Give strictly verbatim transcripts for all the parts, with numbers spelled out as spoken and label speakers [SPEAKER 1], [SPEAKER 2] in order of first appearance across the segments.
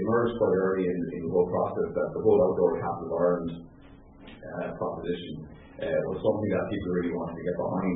[SPEAKER 1] emerged quite early in, in the whole process that the whole Outdoor Capital of Ireland uh, proposition uh, was something that people really wanted to get behind.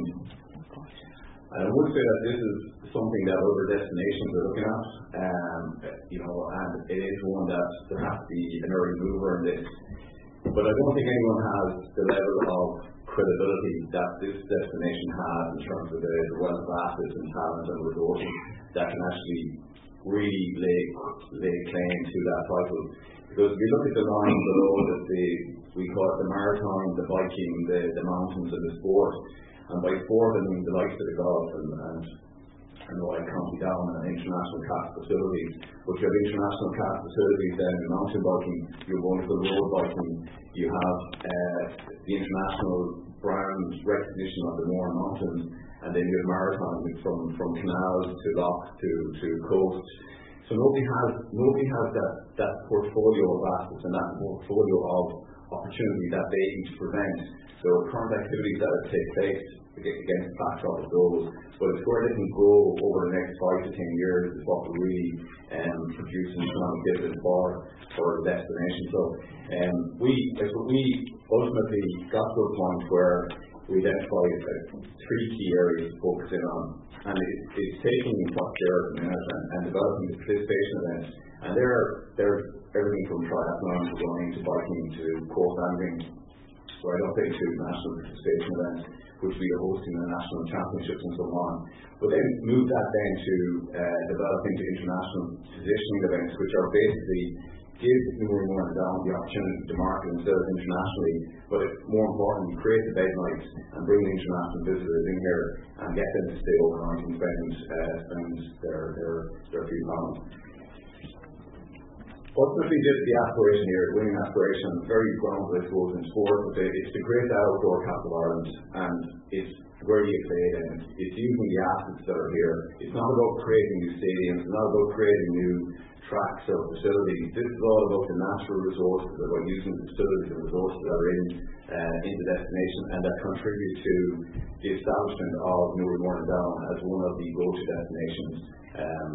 [SPEAKER 1] And I would say that this is something that other destinations are looking at, um, you know, and it is one that there has to be an early mover in this. But I don't think anyone has the level of credibility that this destination has in terms of the, the wealth of assets and talent and resources that can actually really lay, lay claim to that title. Because if you look at the line below, that the, we call it the maritime, the biking, the, the mountains and the sport. And by sport I mean the likes of the golf and, and I know I County Down and international class facilities, but you have international class facilities then in mountain biking, you have wonderful road biking, you have uh, the international brand recognition of the Mourne Mountains, and then you have maritime from, from canals to loch to, to coast. So nobody has nobody has that, that portfolio of assets and that portfolio of opportunity that they each present. So current activities that take place against the backdrop of those, but it's where they can grow over the next five to ten years is what will really um, produce an economic dividend for for the destination. So um, we we ultimately got to a point where we identified uh, three key areas to focus in on, and it, it's taking what's there at the minute and, and developing the participation events. And they're they're everything from triathlon to running to biking to course angling, right up into national participation events, which we are hosting the national championships and so on. But then move that then to uh, developing to international positioning events, which are basically give Newry Mourne and Down the opportunity to market themselves internationally, but it's more importantly create the bed nights and bring the international visitors in here and get them to stay overnight and spend uh, spend their their their few pounds. Ultimately, the, the aspiration here, the winning aspiration, very grounded, I suppose, in sport, but it's to create that Outdoor Capital of Ireland, and it's where you play it, and it's using the assets that are here. It's not about creating new stadiums, it's not about creating new tracks or facilities. This is all about the natural resources, about using the facilities and resources that are in, uh, in the destination and that contribute to the establishment of Newry Mourne and Down as one of the go-to destinations. Um,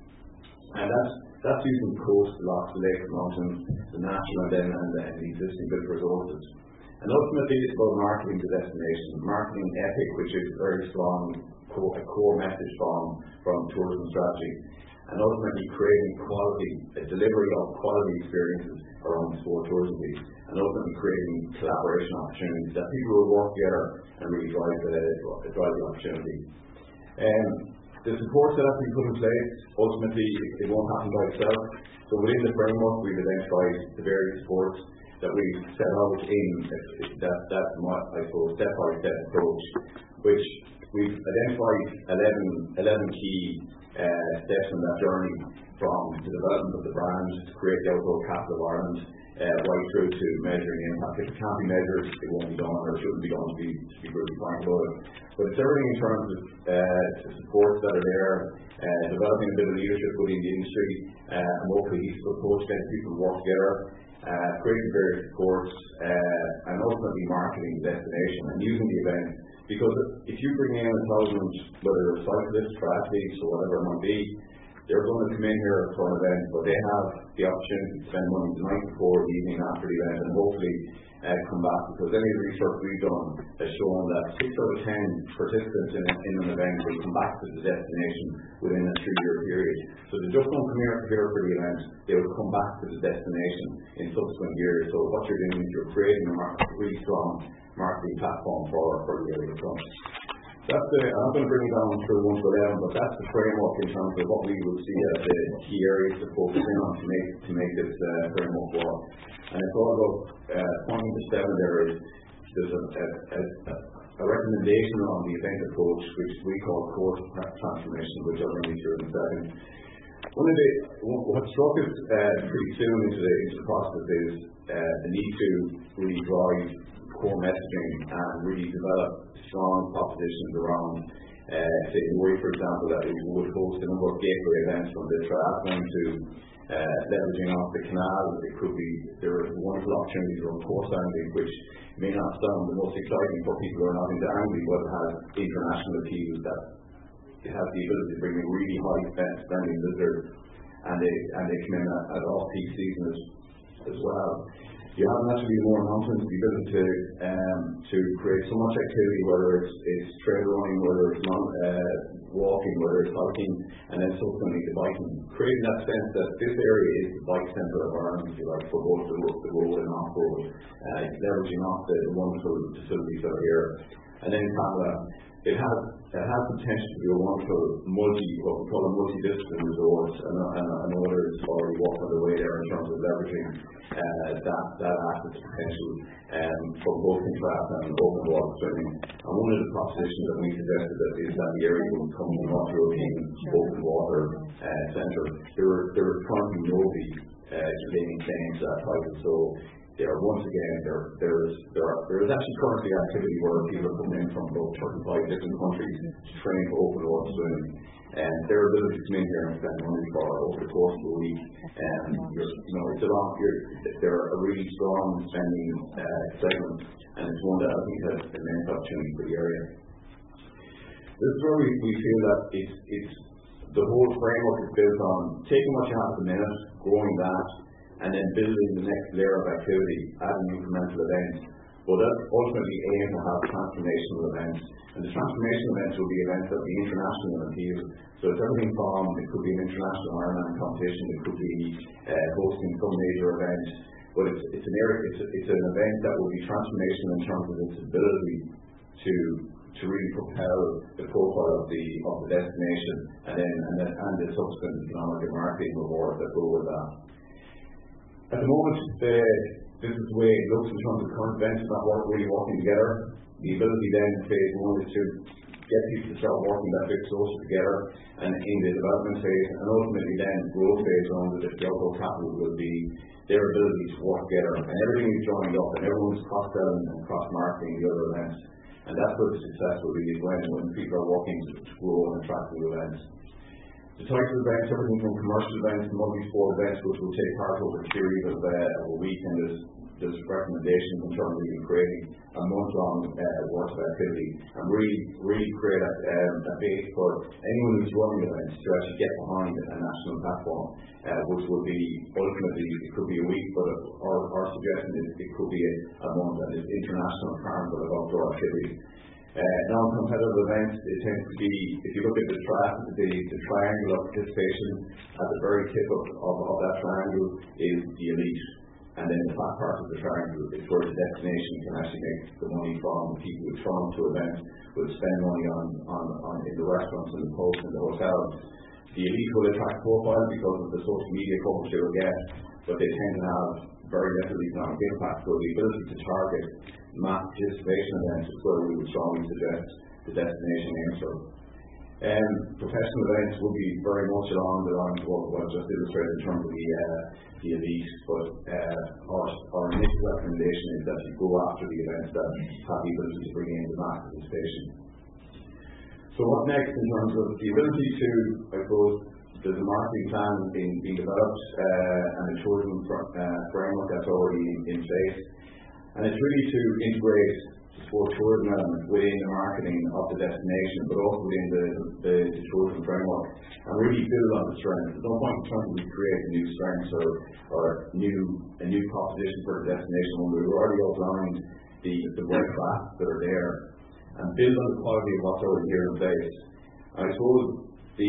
[SPEAKER 1] and that's That's using the coast, the lochs, the lakes, the mountains, the natural and then and, and the existing built resources. And ultimately it's about marketing the destination, marketing ethic, which is a very strong core, a core message from, from tourism strategy. And ultimately creating quality, a delivery of quality experiences around the sport tourism piece. And ultimately creating collaboration opportunities that people will work together and really drive the, drive the opportunity. Um, The support that has been put in place, ultimately it won't happen by itself. So within the framework we've identified the various supports that we've set out in that, that I suppose, step-by-step approach, which we've identified eleven, eleven key uh, steps in that journey, from the development of the brand to create the Outdoor Capital of Ireland, uh, right through to measuring the impact. If it can't be measured, it won't be done, or it shouldn't be done to be, to be really fine about it. But it's everything in terms of uh, the supports that are there, uh, developing a bit of leadership within the industry, uh, a more cohesive approach, getting people to work together, uh, creating various supports, uh, and ultimately marketing the destination and using the event. Because if you bring in a thousand, whether it's cyclists, triathletes, or whatever it might be, they're going to come in here for an event, but they have the opportunity to spend money the night before, the evening after the event, and hopefully uh, come back. Because any of the research we've done has shown that six out of ten participants in, in an event will come back to the destination within a three-year period. So they just don't come here, here for the event, they will come back to the destination in subsequent years. So what you're doing is you're creating a market, really strong marketing platform for, for the area of front. That's the, I'm not going to bring it down through one to eleven, but that's the framework in terms of what we would see as the key areas to focus in on to make to make this uh, framework work. And it's all about uh, pointing to seven areas. There's a, a, a, a recommendation on the event approach, which we call course transformation, which I'll bring you through in a second. One of the what struck us uh, pretty soon into the, into the process is uh, the need to really drive core messaging and really develop strong propositions around, uh, say, Newry, for example, that we would host a number of gateway events from the triathlon to uh, leveraging off the canal. It could be, there are wonderful opportunities around course angling, which may not sound the most exciting for people who are not into angling, but it has international appeal that it has the ability to bring in really high spending visitors. and they and they come in at, at off-peak season as, as well. You have naturally more mountains, the ability to um, to create so much activity, whether it's, it's trail running, whether it's non, uh, walking, whether it's hiking, and then subsequently the biking, creating that sense that this area is the bike centre of Ireland, if you like, for both the, the road and off-road, uh, leveraging off the wonderful facilities that are here. And then Canada, it has it has potential to be a wonderful multi, what we call a multidisciplinary resort, and, and, and others already walk on the way there in terms of leveraging uh, that that asset potential um, for both contrast and open water swimming. And one of the propositions that we suggested that is that the area will become a North European open water uh, centre. There are there are currently nobody uh, gaining claims to that title, so. There are once again there there's there are there is actually currently activity where people are coming in from about thirty-five different countries to train for open water swimming, and their ability to come in here and spend money for over the course of a week, and you know it's a long year. They're a really strong spending uh, segment, and it's one that I think has immense opportunity for the area. This is where we, we feel that it's it's the whole framework is built on taking what you have at the minute, growing that, and then building the next layer of activity, adding incremental events. But that ultimately aim to have transformational events. And the transformational events will be events that will be international in appeal. So it's everything from, it could be an international Ironman competition, it could be uh, hosting some major event, but it's, it's, an area, it's, it's an event that will be transformational in terms of its ability to to really propel the profile of the of the destination, and then and, then, and the subsequent economic and marketing rewards that go with that. At the moment, the, this is the way it looks in terms of current events, not work, really working together. The ability then in phase one is to get people to start working that bit closer together, and in the development phase, and ultimately then growth phase on the development capital will be their ability to work together, and everything is joined up, and everyone's cross-selling and cross-marketing the other events. And that's where the success will be when, when people are working to grow and attract new events. The types of events, everything from commercial events to multi-sport events, which will take part over a period of, uh, of a week, and there's, there's recommendations in terms of creating a month-long uh, worth of activity, and really, really create a, um, a base for anyone who's running events to actually get behind a national platform, uh, which will be ultimately, it could be a week, but our, our suggestion is it could be a, a month, and it's international carnival of outdoor activity. Uh, non-competitive events, it tends to be, if you look at the, tra- the, the triangle of participation, at the very tip of, of, of that triangle is the elite. And then the flat part of the triangle is where the destination can actually make the money from. The people who come to events will spend money on, on, on in the restaurants and the pubs and the hotels. The elite will attract profile because of the social media coverage they will get, but they tend to have very little economic impact. So the ability to target mass participation events is where we would strongly suggest the destination aims for. Um, professional events will be very much along the lines of what I just illustrated in terms of the, uh, the elite, but uh, our, our initial recommendation is that you go after the events that have the ability to bring in the mass participation. So what next in terms of the ability to, I suppose, there's a marketing plan being, being developed uh, and a tourism fr- uh, framework that's already in, in place. And it's really to integrate the sport tourism element within the marketing of the destination, but also within the, the, the tourism framework, and really build on the strengths. There's no point in trying to create new strengths or, or new a new proposition for the destination when we've already outlined the, the great facts that are there, and build on the quality of what's already here in place. I suppose the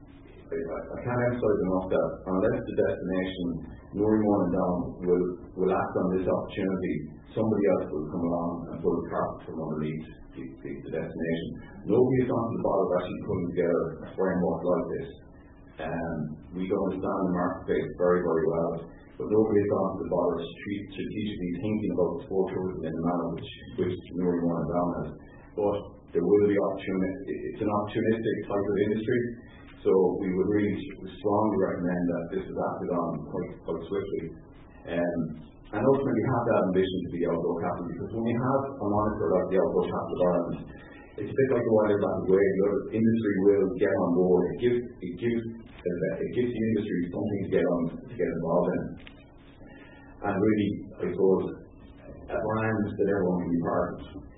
[SPEAKER 1] I can't emphasize enough that unless the destination, Norrimore and Down, will, will act on this opportunity, somebody else will come along and pull the carpet from underneath the, the, the destination. Nobody has gone to the bottom of actually putting together a framework like this. Um, we understand the marketplace very, very well, but nobody has gone to the bottom of strategically thinking about sport tourism in the manner which, which Norrimore and Down has. But there will be opportunity, it's an opportunistic type of industry. So we would really strongly recommend that this is acted on quite, quite swiftly. Um, and ultimately have that ambition to be outdoor capital, because when we have a monitor like the Outdoor Capital of Ireland, it's a bit like the Wild Atlantic Way. The industry will get on board. It gives it gives it gives the industry something to get on to get involved in. And really, I suppose, a brand that everyone can be part of.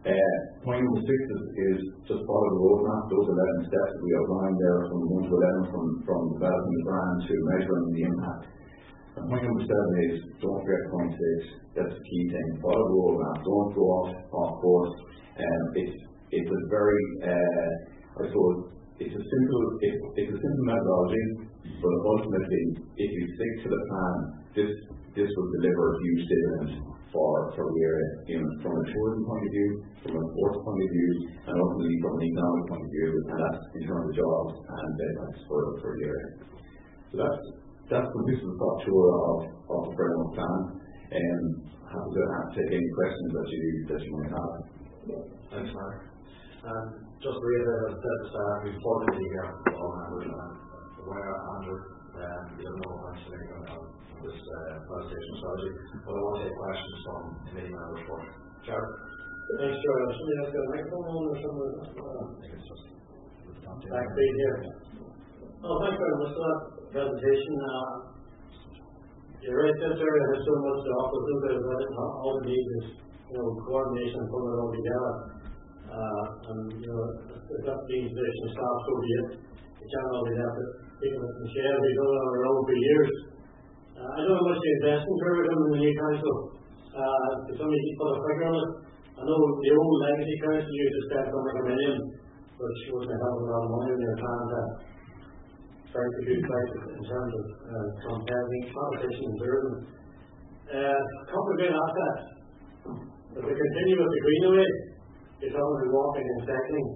[SPEAKER 1] Uh, point number six is, is just follow the roadmap, those eleven steps that we outlined there from one to eleven, from, from developing the brand to measuring the impact. And point number seven is, don't forget point six, that's the key thing, follow the roadmap, don't go off, off course. Um, it's, it's a very, uh, I suppose, it's a simple, it's, it's a simple methodology, but ultimately, if you stick to the plan, this, this will deliver a huge dividend for, for the area, you know, from a tourism point of view, from a sports point of view, and ultimately from an economic point of view, and that's in terms of jobs and deadlines for, for the area. So that's, that's the piece of the top tour of, of the framework plan. And happy to have, take any questions that you, that you might have.
[SPEAKER 2] Thanks, Mark. Um, just to reiterate, as I said at the start, we've formally here all members and aware Andrew, um, we have no mentioning on this uh, presentation strategy, but I want to take questions from committee members first. Jared?
[SPEAKER 3] Thanks, Jared. Somebody has got a microphone on or something?
[SPEAKER 2] I think it's just
[SPEAKER 3] back here. Oh, thanks very much for that presentation. Uh, you're right, this area has so much to offer, so that all it needs is, you know, coordination and putting it all together. Uh, and, you know, if that means position staff, so be it. You can't always have to people that can share. We've done it on our own for years. Uh, I don't know much the investment tourism in the new council. Uh, if somebody can put a figure on it. I know the old legacy council used to spend something like a million, which wasn't a hell of a lot of money when they were trying to strike a good price in terms of uh, competition, competition in tourism. Uh, complicated assets. If we continue with the Greenaway, you're talking about walking and cycling.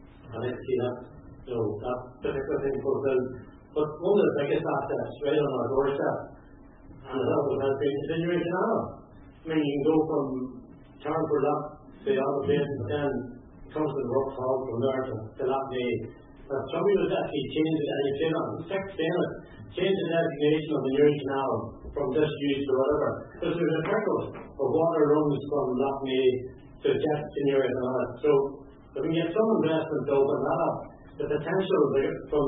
[SPEAKER 3] I like to see that, you know, that particular thing fulfilled. But one of the biggest assets right on our doorstep, and it always has been, is Inouye Canal. I mean, you can go from Tarnford up to the other place, and then it comes to the Rock Hall from there to, to Loughney. But somebody was actually changed it, and you say that, I'm sick of saying it, change the designation of the Inouye Canal from disused to whatever. Because there's a trickle of water runs from Loughney to get to Inouye Canal. So if we can get some investment to open that up, the potential there from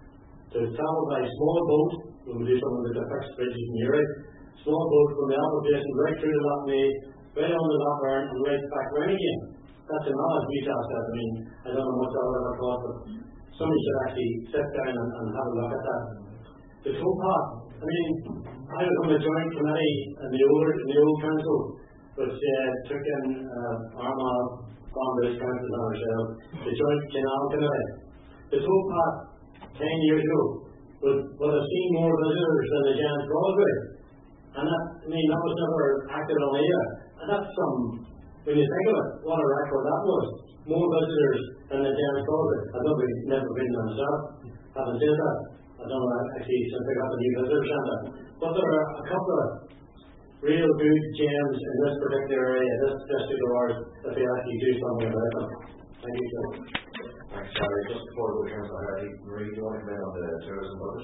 [SPEAKER 3] to travel by small boat, when we do some of the fixed bridges in Europe, small boat from the application right through the Loughney, right on the Loughney, and right back around again. That's another huge asset. I mean, I don't know much that will ever cost, but somebody should actually sit down and, and have a look at that. The towpath, I mean, I was on the joint committee in the old, in the old council, which uh, took in uh, Armagh, Clonbridge Council and ourselves, the joint canal committee. The towpath ten years ago would, would have seen more visitors than the Giant's Causeway. And that, I mean, that was never acted on either. And that's some, when you think of it, what a record that was. More visitors than the Giant's Causeway. I've never, never been there myself. Haven't said that. I don't know actually since I got the new visitor centre. But there are a couple of real good gems in this particular area, this district of ours, that they actually do something about them. Thank you, sir.
[SPEAKER 2] Thanks, Charlie. Just before we go to Councillor Hardy, Marie, do you want to comment on the tourism budget?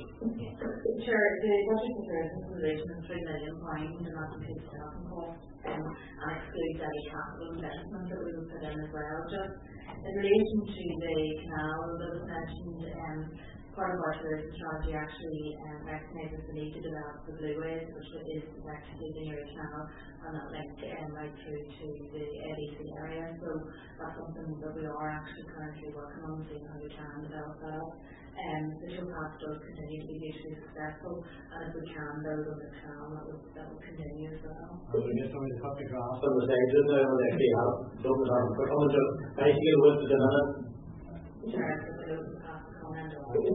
[SPEAKER 4] Sure. The budget for tourism consideration is three million pounds and that includes staffing costs um, and excludes any capital investment that we would put in as well. Just in relation to the canal that was mentioned, um, part of our tourism strategy actually um, recognises the need to develop the Blueways, which is effectively the Inouye Canal, and that link um, right through to the A D C area. So that's something that we are actually currently working on, seeing how we can develop that. Um, the towpath does continue to be hugely successful, and if we can build on the canal, that will, that will continue as well.
[SPEAKER 3] And we get somebody to cut the grass on the edges there when they actually have something on. We're coming to bicycle with the minute.
[SPEAKER 4] Sure, so we don't have to comment on it.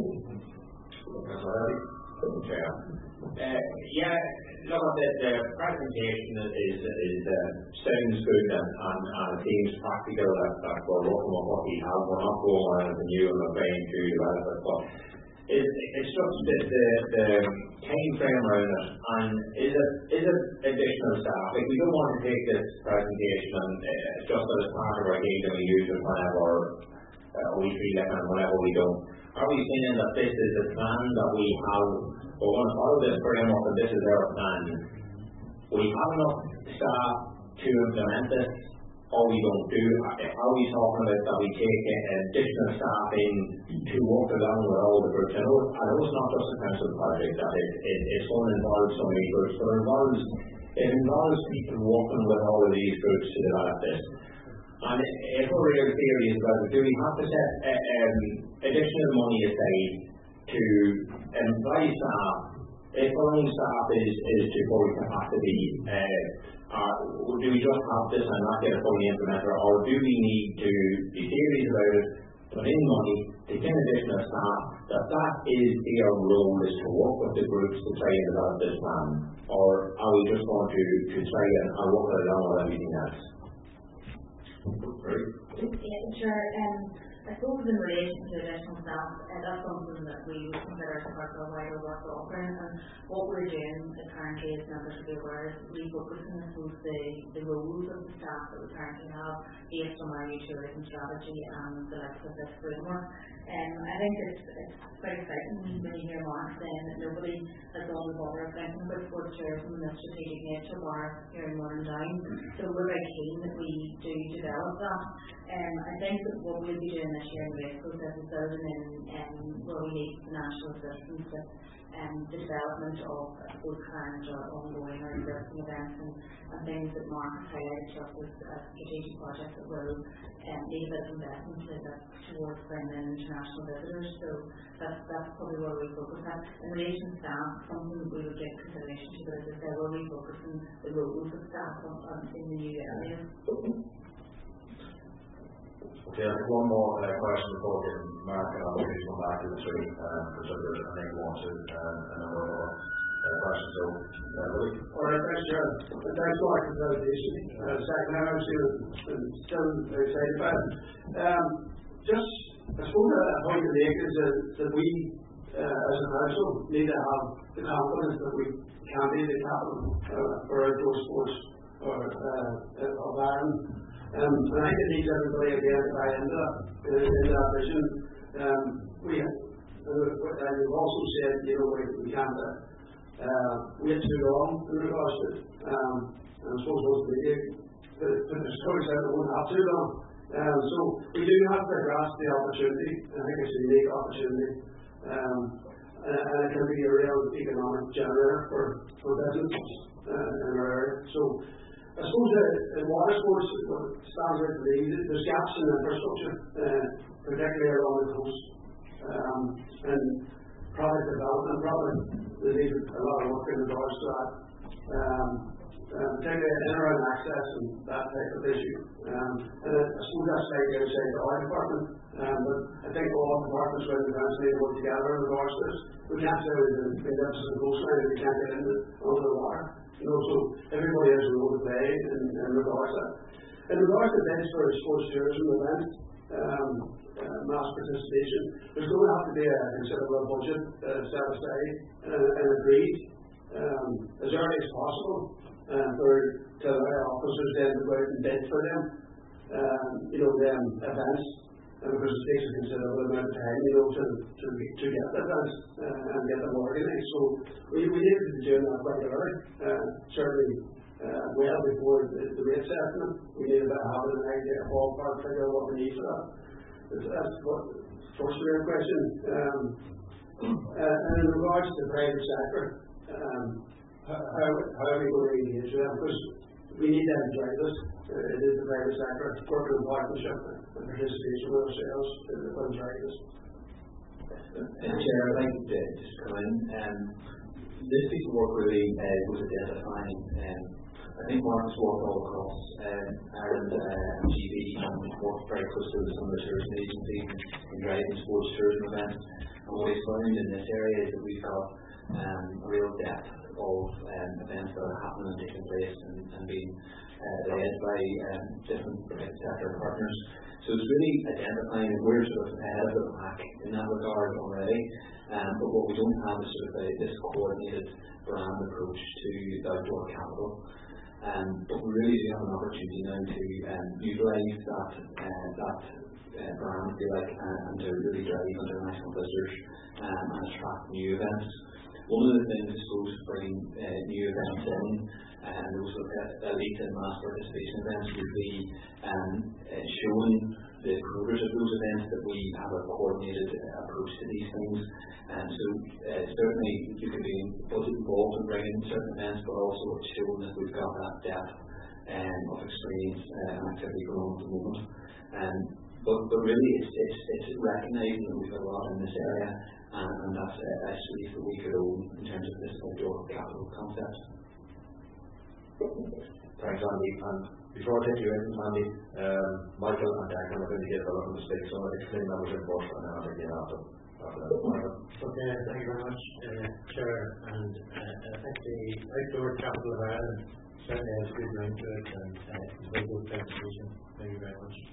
[SPEAKER 2] Councillor Hardy?
[SPEAKER 5] Chair. Uh, yeah, look at the, the presentation is is uh, sounds good and, and, and it seems practical that, that we're working on what we have. We're not going on anything new and we're trying to develop it, but it, it's just the, the, the time frame around it, and is it is it additional staff? Like, we don't want to take this presentation and uh, just as part of our game and we use it whenever uh, we feel like and whenever we don't. Are we saying that this is a plan that we have, we're going to follow this framework and this is our plan? We have enough staff to implement this, or we don't do? Are we talking about that we take additional staff in to work along with all the groups? I know, I know it's not just a council project, that it, it, it's going to involve so many groups, but it involves, it involves people working with all of these groups to develop this. And if we're real serious about it, do we have to set uh, um, additional money aside to employ staff? If allowing staff is, is to full capacity, uh, uh, do we just have this and not get a fully implementer, or do we need to be serious about it, put in money, take in additional staff, that that is their role, is to work with the groups to try and develop this plan? Or are we just going to, to try and, and work it along with everything else? Right.
[SPEAKER 4] Yeah, sure. Um, I suppose in relation to additional staff, uh, that's something that we would consider as part of a wider work offering. And what we're doing currently, as members of the aware, is refocusing, I suppose, the, the roles of the staff that we currently have based on our new tourism strategy and the likes of this framework. Um, I think it's, it's quite exciting when you hear Mark saying that nobody has done the bother of thinking about sports tourism and the strategic nature of our here in Northern Down. So we're very keen that we do develop that. Um, I think that what we'll be doing this year in the race process is building in um, where we need financial assistance with um, the development of both current or ongoing or existing events and, and things that Mark has highlighted just as a strategic project that will um, need a bit of investment to look towards bringing in international visitors. So that's, that's probably where we focus on. In relation to staff, something that we would give consideration to, but as I said, where we focus on the roles of staff on, on, in the new areas.
[SPEAKER 2] Okay, I have one more uh, question before getting Mark and I'll please come back to the three, um, because there's, I think, one, two, um, and a number of other uh, questions. So, uh, Louis.
[SPEAKER 3] All right, thanks, Chair. And thanks for our presentation. Uh, second, I'm actually still excited about it. Um, just, I suppose a point to make is that, that we, uh, as a council, need to have the confidence that we can be the capital uh, for outdoor sports or uh, of Ireland. Um, and I think it needs everybody again to buy into that, in, in that vision. Um, we, uh, and we've also said, you know, we, we can't uh, uh, wait too long in regards to it. Um, and I suppose most of the put the stories out that won't have too long. Um, so we do have to grasp the opportunity. I think it's a unique opportunity. Um, and, and it can be a real economic generator for, for businesses uh, in our area. So I suppose that in water sports, what stands out to me, there's gaps in infrastructure, uh, particularly along the coast, um, and product development, probably they need a lot of work in regards to that, um, uh, particularly in around access and that type of issue. Um, and I suppose that's slightly outside the our department, um, but I think all departments around the country need to work together in regards to this. We can't say we've been up to the coastline if we can't get into under the water. You know, so everybody has a role to play in, in regards to that. In regards to events for sports tourism events, um, uh, mass participation, there's going to have to be a considerable budget uh, set aside uh, and agreed um, as early as possible uh, for to allow officers then to go out and bid for them, um, you know, them events. Uh, because it takes a considerable amount of time, you know, to to, to get the events uh, and get them organised. So we, we needed to be doing that quite early, uh, certainly uh, well before the, the rate assessment. We needed to have an idea, a ballpark figure of what we need for that. That's, that's what first real question. Um, uh, and in regards to the private sector, um, how, how are we going to engage with them? Because we need them to drive us. Uh, it is the private sector, working in partnership and participation with ourselves that will drive us.
[SPEAKER 6] And Chair, I'd like to just come in. Um, this piece of work really uh, was identifying, um, I think Mark's worked all across um, Ireland uh, and G B and worked very closely with some of the tourism agencies in driving sports tourism events. And what he's found in this area is that we've got um, a real depth of um, events that are happening and taking place and, and being uh, led by um, different private sector partners. So it's really identifying that we're sort of ahead of the pack in that regard already, um, but what we don't have is sort of a, this coordinated brand approach to the outdoor capital. Um, but we really do have an opportunity now to um, utilise that, uh, that uh, brand, if you like, uh, and to really drive international visitors um, and attract new events. One of the things, I suppose, bringing uh, new events in, and those elite and mass participation events, would be um, uh, showing the progress of those events that we have a coordinated uh, approach to these things. And so, uh, certainly, you can be both involved in bringing certain events, but also showing that we've got that depth um, of experience uh, and activity going on at the moment. Um, but, but really, it's, it's, it's recognising that we've got a lot in this area, and, and that's a, a space that we could own in terms of this outdoor capital concept.
[SPEAKER 2] Thanks, Andy. And before I take you in, Andy, um, Michael and Declan have indicated they're looking to speak, so I'll explain that was in first, and then I'll take you in after. after that. Michael.
[SPEAKER 3] Okay, thank you very much, uh, Chair. And uh, I think the outdoor capital of Ireland certainly has a good ring to it, and uh, it's a very good presentation. Thank you very much.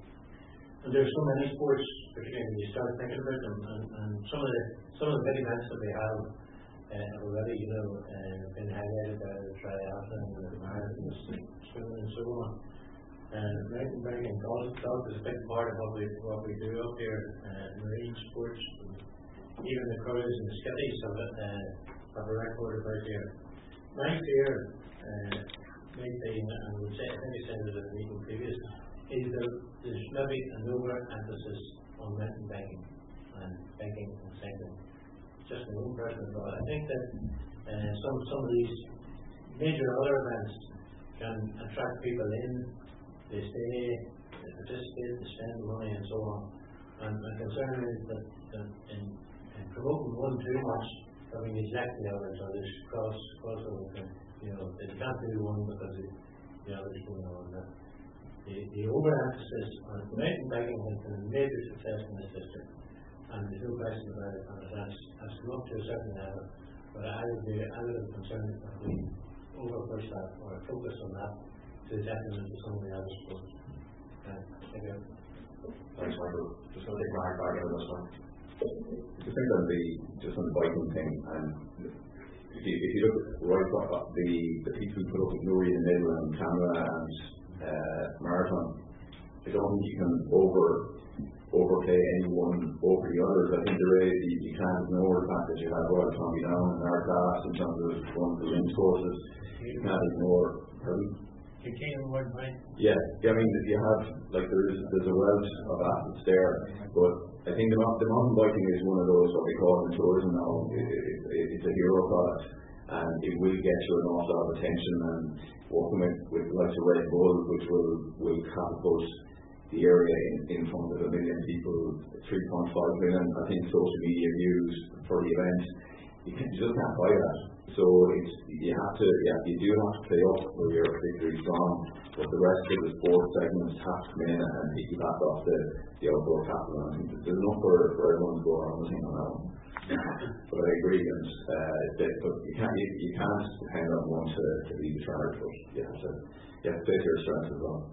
[SPEAKER 3] And there's so many sports, particularly when you start thinking about them, and, and some of the some of the big events that we have uh, have already, you know, uh, been highlighted by the triathlon and the marathon, swimming, and so on. Uh, mountain biking and golf, golf is a big part of what we what we do up here. Uh, marine sports, even the cruise and the skivvies of it uh, have a record about here. My fear, uh, my thing, and we say, I think I said it at a meeting previous, is that there's maybe an over-emphasis on mountain biking and biking and cycling. Just my own personal thought. I think that uh, some some of these major other events can attract people in. They stay, they participate, they spend money, and so on. And my concern is that, that in, in promoting one too much, that we neglect the others, or there's cross crossover. You know, they can't do one because the, the others going on. That the, the overemphasis on mountain biking has been a major success in this district, and there's no question about it. And that's has come up to a certain level. But I would be a little concerned if we overpush that or focus on that to the detriment of some of the other sports. Uh, thank you.
[SPEAKER 2] Thanks, Michael. Just going to take Mark back into this one.
[SPEAKER 1] Just think on the just on the biking thing, and if you, if you look right up the the people who put up with Nuri in the middle and Canada and uh, marathon, I don't think you can over overplay anyone over the others. I think there is you, you can't ignore the fact that you have Royal Tommy Down in our class in terms of going to the courses. You can't ignore. Pardon?
[SPEAKER 3] You can't avoid mine.
[SPEAKER 1] Yeah, I mean, you have, like, there is, there's a wealth of assets there, but I think the, the mountain biking is one of those, what we call in tourism now, it, it, it, it's a hero product, and it will get you an awful lot of attention, and working with, with the likes of Red Bull, which will, will catapult the area in, in front of a million people, three point five million, I think, social media views for the event. You, can, you just can't buy that. So it's you have to, yeah, you do have to play up where you're particularly strong, but the rest of the sports segments have to come in and piggyback off the, the outdoor capital. I think there's enough for, for everyone to go around the thing on that one. But I agree, and uh, that, but you can't you, you can't depend on one to, to be the charge, but you have to you have to play to your strengths as well.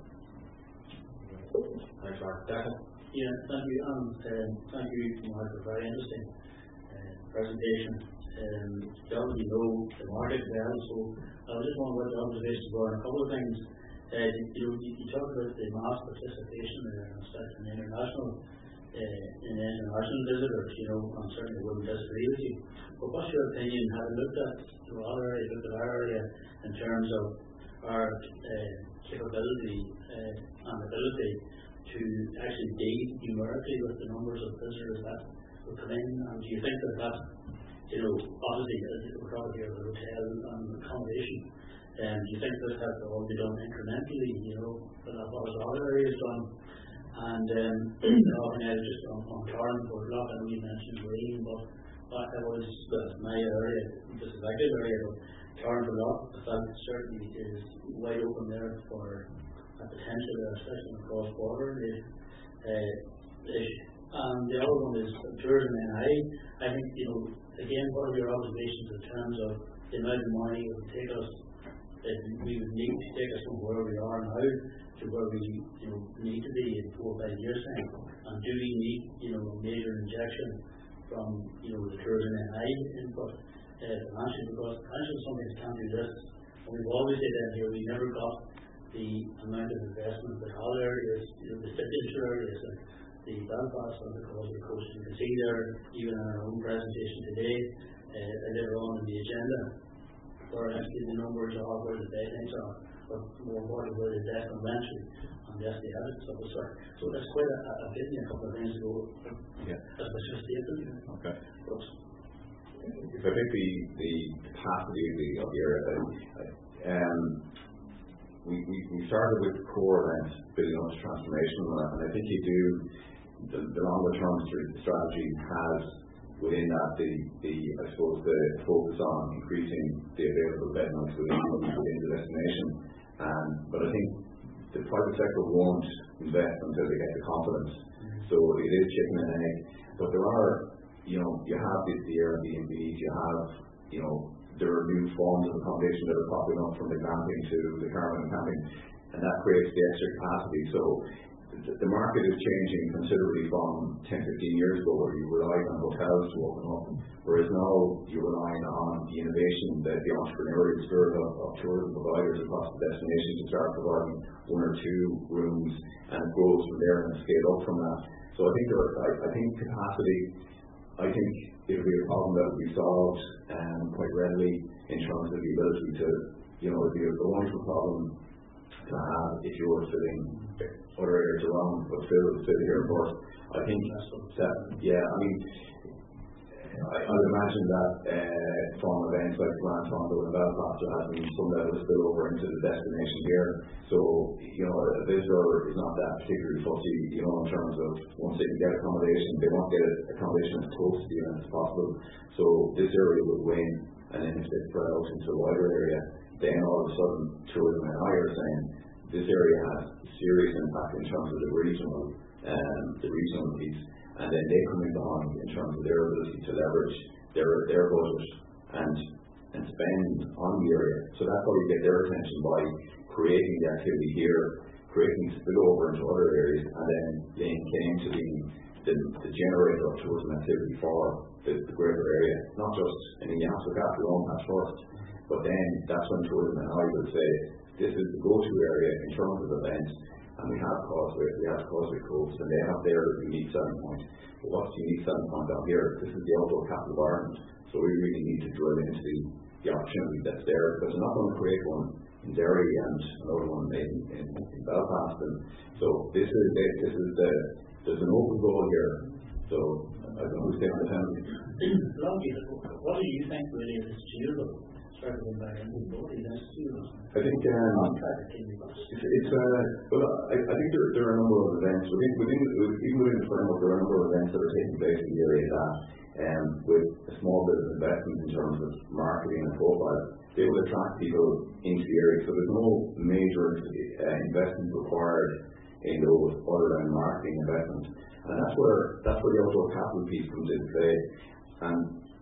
[SPEAKER 2] Thanks, Mark. Declan?
[SPEAKER 3] Yeah, thank you, and um, thank you, Mark, for a very interesting uh, presentation. Um, you already know the market well, so I just want to what the observations were. A couple of things. Uh, you know, you, you talked about the mass participation in the international, uh, in the international visitors. You know, I certainly wouldn't disagree with you. But what's your opinion? Having looked at the other area, looked at our area in terms of our uh, capability uh, and ability to actually deal numerically with the numbers of visitors that will come in, and do you think that that you know, obviously, we're talking here about hotel and accommodation, and um, do you think that has to all be done incrementally, you know, but as far as other areas done? And um, often I just on, on Carn for Lock, I know you mentioned Green, but I was, well, my area, this is a good area, but Carn for Lock, that certainly is wide open there for a potential, especially in cross-border uh, issue. And the other one is tourism, and I, I think, you know, again, what are your observations in terms of the amount of money it would take us, that we would need to take us from where we are now to where we, you know, need to be in four or five years time? And do we need, you know, a major injection from, you know, the tourism and I input uh, financially, because financial something that can't do this. And we've always said that here, we never got the amount of investment that all areas, you know, the signature areas, and the Belfast and the Causeway Coast. You can see there, even in our own presentation today, uh, later on in the agenda, where actually the numbers are where the deadlines are, but more importantly where the death and entry and the S D L stuff is. So that's quite a, a bit, a couple of things ago.
[SPEAKER 1] Yeah.
[SPEAKER 3] As much as stated.
[SPEAKER 1] Okay. But if I think the the capacity of the of the area, um, we, we, we started with the core events, building up to transformational, and I think you do, the, the longer term strategy has within that the, the I suppose the focus on increasing the available bed nights within, within the destination. Um, but I think the private sector won't invest until they get the confidence. So it is chicken and egg. But there are, you know, you have the, the Airbnbs, you have, you know, there are new forms of accommodation that are popping up from the glamping to the caravan camping, and that creates the extra capacity. So the, the market is changing considerably from ten, fifteen years ago, where you relied on hotels to open up, whereas now you're relying on the innovation that the entrepreneurial spirit of, of tourism providers across the destination to start providing one or two rooms, and it grows from there and scale up from that. So I think there are, I, I think capacity, I think it'll be a problem that will be solved um, quite readily in terms of the ability to, you know, it'll be a wonderful problem to have if you were sitting other areas around, but still sit here. But I think that, yeah, I mean, I, I would imagine that uh, from events like Grand Tondo and Belfast, there has been some level of spillover into the destination here. So, you know, a visitor is not that particularly fussy, you know, in terms of once they can get accommodation, they want to get accommodation as close to the event as possible. So this area would win, and then if they spread out into a wider area, then all of a sudden tourism and I are saying this area has serious impact in terms of the regional, um, the regional piece. And then they come in behind in terms of their ability to leverage their their budget and and spend on the area. So that's how you get their attention, by creating the activity here, creating spillover into other areas, and then laying claim to being the, the generator of tourism activity for the, the greater area, not just in the Yamaswaka alone at first, but then that's when tourism and I would say this is the go-to area in terms of events. And we have Causeway, we have Causeway Coast, and they have their unique selling point. But what's the unique selling point down here? This is the outdoor capital of Ireland. So we really need to drill into the, the opportunity that's there, because they're not going to create one in Derry and another one in, in, in Belfast. And so this is it, this is the, there's an open goal here. So I don't know who's taking the penalty.
[SPEAKER 3] What do you think really is achievable? I think
[SPEAKER 1] um, it's, it's uh, well, I, I think there, there are a number of events within, within even within the framework. There are a number of events that are taking place in the area that, um, with a small bit of investment in terms of marketing and profile, they will attract people into the area. So there's no major uh, investment required in those other than marketing investment, and that's where that's where the outdoor capital piece comes into play. And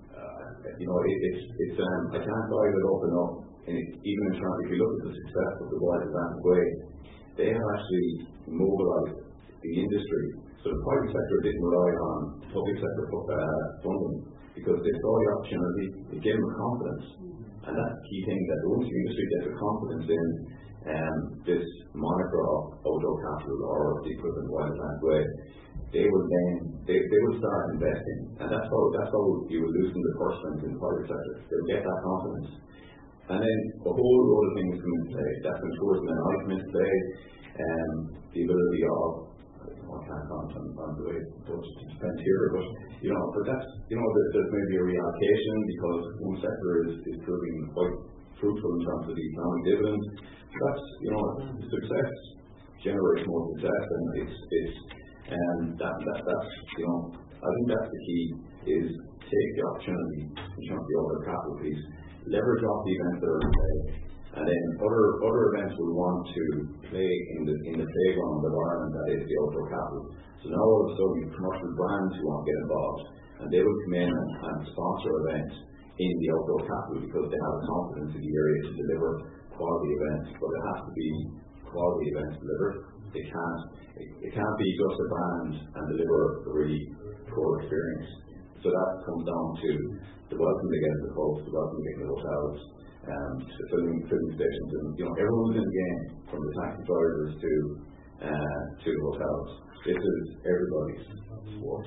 [SPEAKER 1] you know, it, it's, it's, um, I can't dive it up enough, and it, even in terms, if you look at the success of the Wild Atlantic Way, they have actually mobilised the industry. So the private sector didn't rely on public sector uh, funding, because they saw the opportunity, it gave them confidence. And that's the key thing, that once the industry gets a confidence in um, this moniker of outdoor capital, or the equivalent Wild Atlantic Way, they will then they, they will start investing, and that's how that's how you will loosen the purse strings in the private sector. They'll get that confidence, and then a whole load of things come into play. That's when tourism and I come into play, and um, the ability of I can't comment on, on the way it's spent here, but you know, but that's you know there, there's maybe a reallocation, because one sector is, is proving quite fruitful in terms of the economic dividend. That's you know success generates more success, and it's it's. And that, that, that's, you know, I think that's the key, is take the opportunity in terms of the other capital piece, leverage off the events that are in play, and then other other events will want to play in the in the playground of Ireland that is the outdoor capital. So now all of a sudden commercial brands who want to get involved, and they will come in and, and sponsor events in the outdoor capital, because they have confidence in the area to deliver quality events. But it has to be quality events delivered. It can't, it, it can't be just a brand and deliver a really poor experience. So that comes down to the welcome they get at the pubs, the welcome they get at the hotels, um, to the filling, filling stations, and you know everyone's in the game, from the taxi drivers to uh, to the hotels. This is everybody's sport.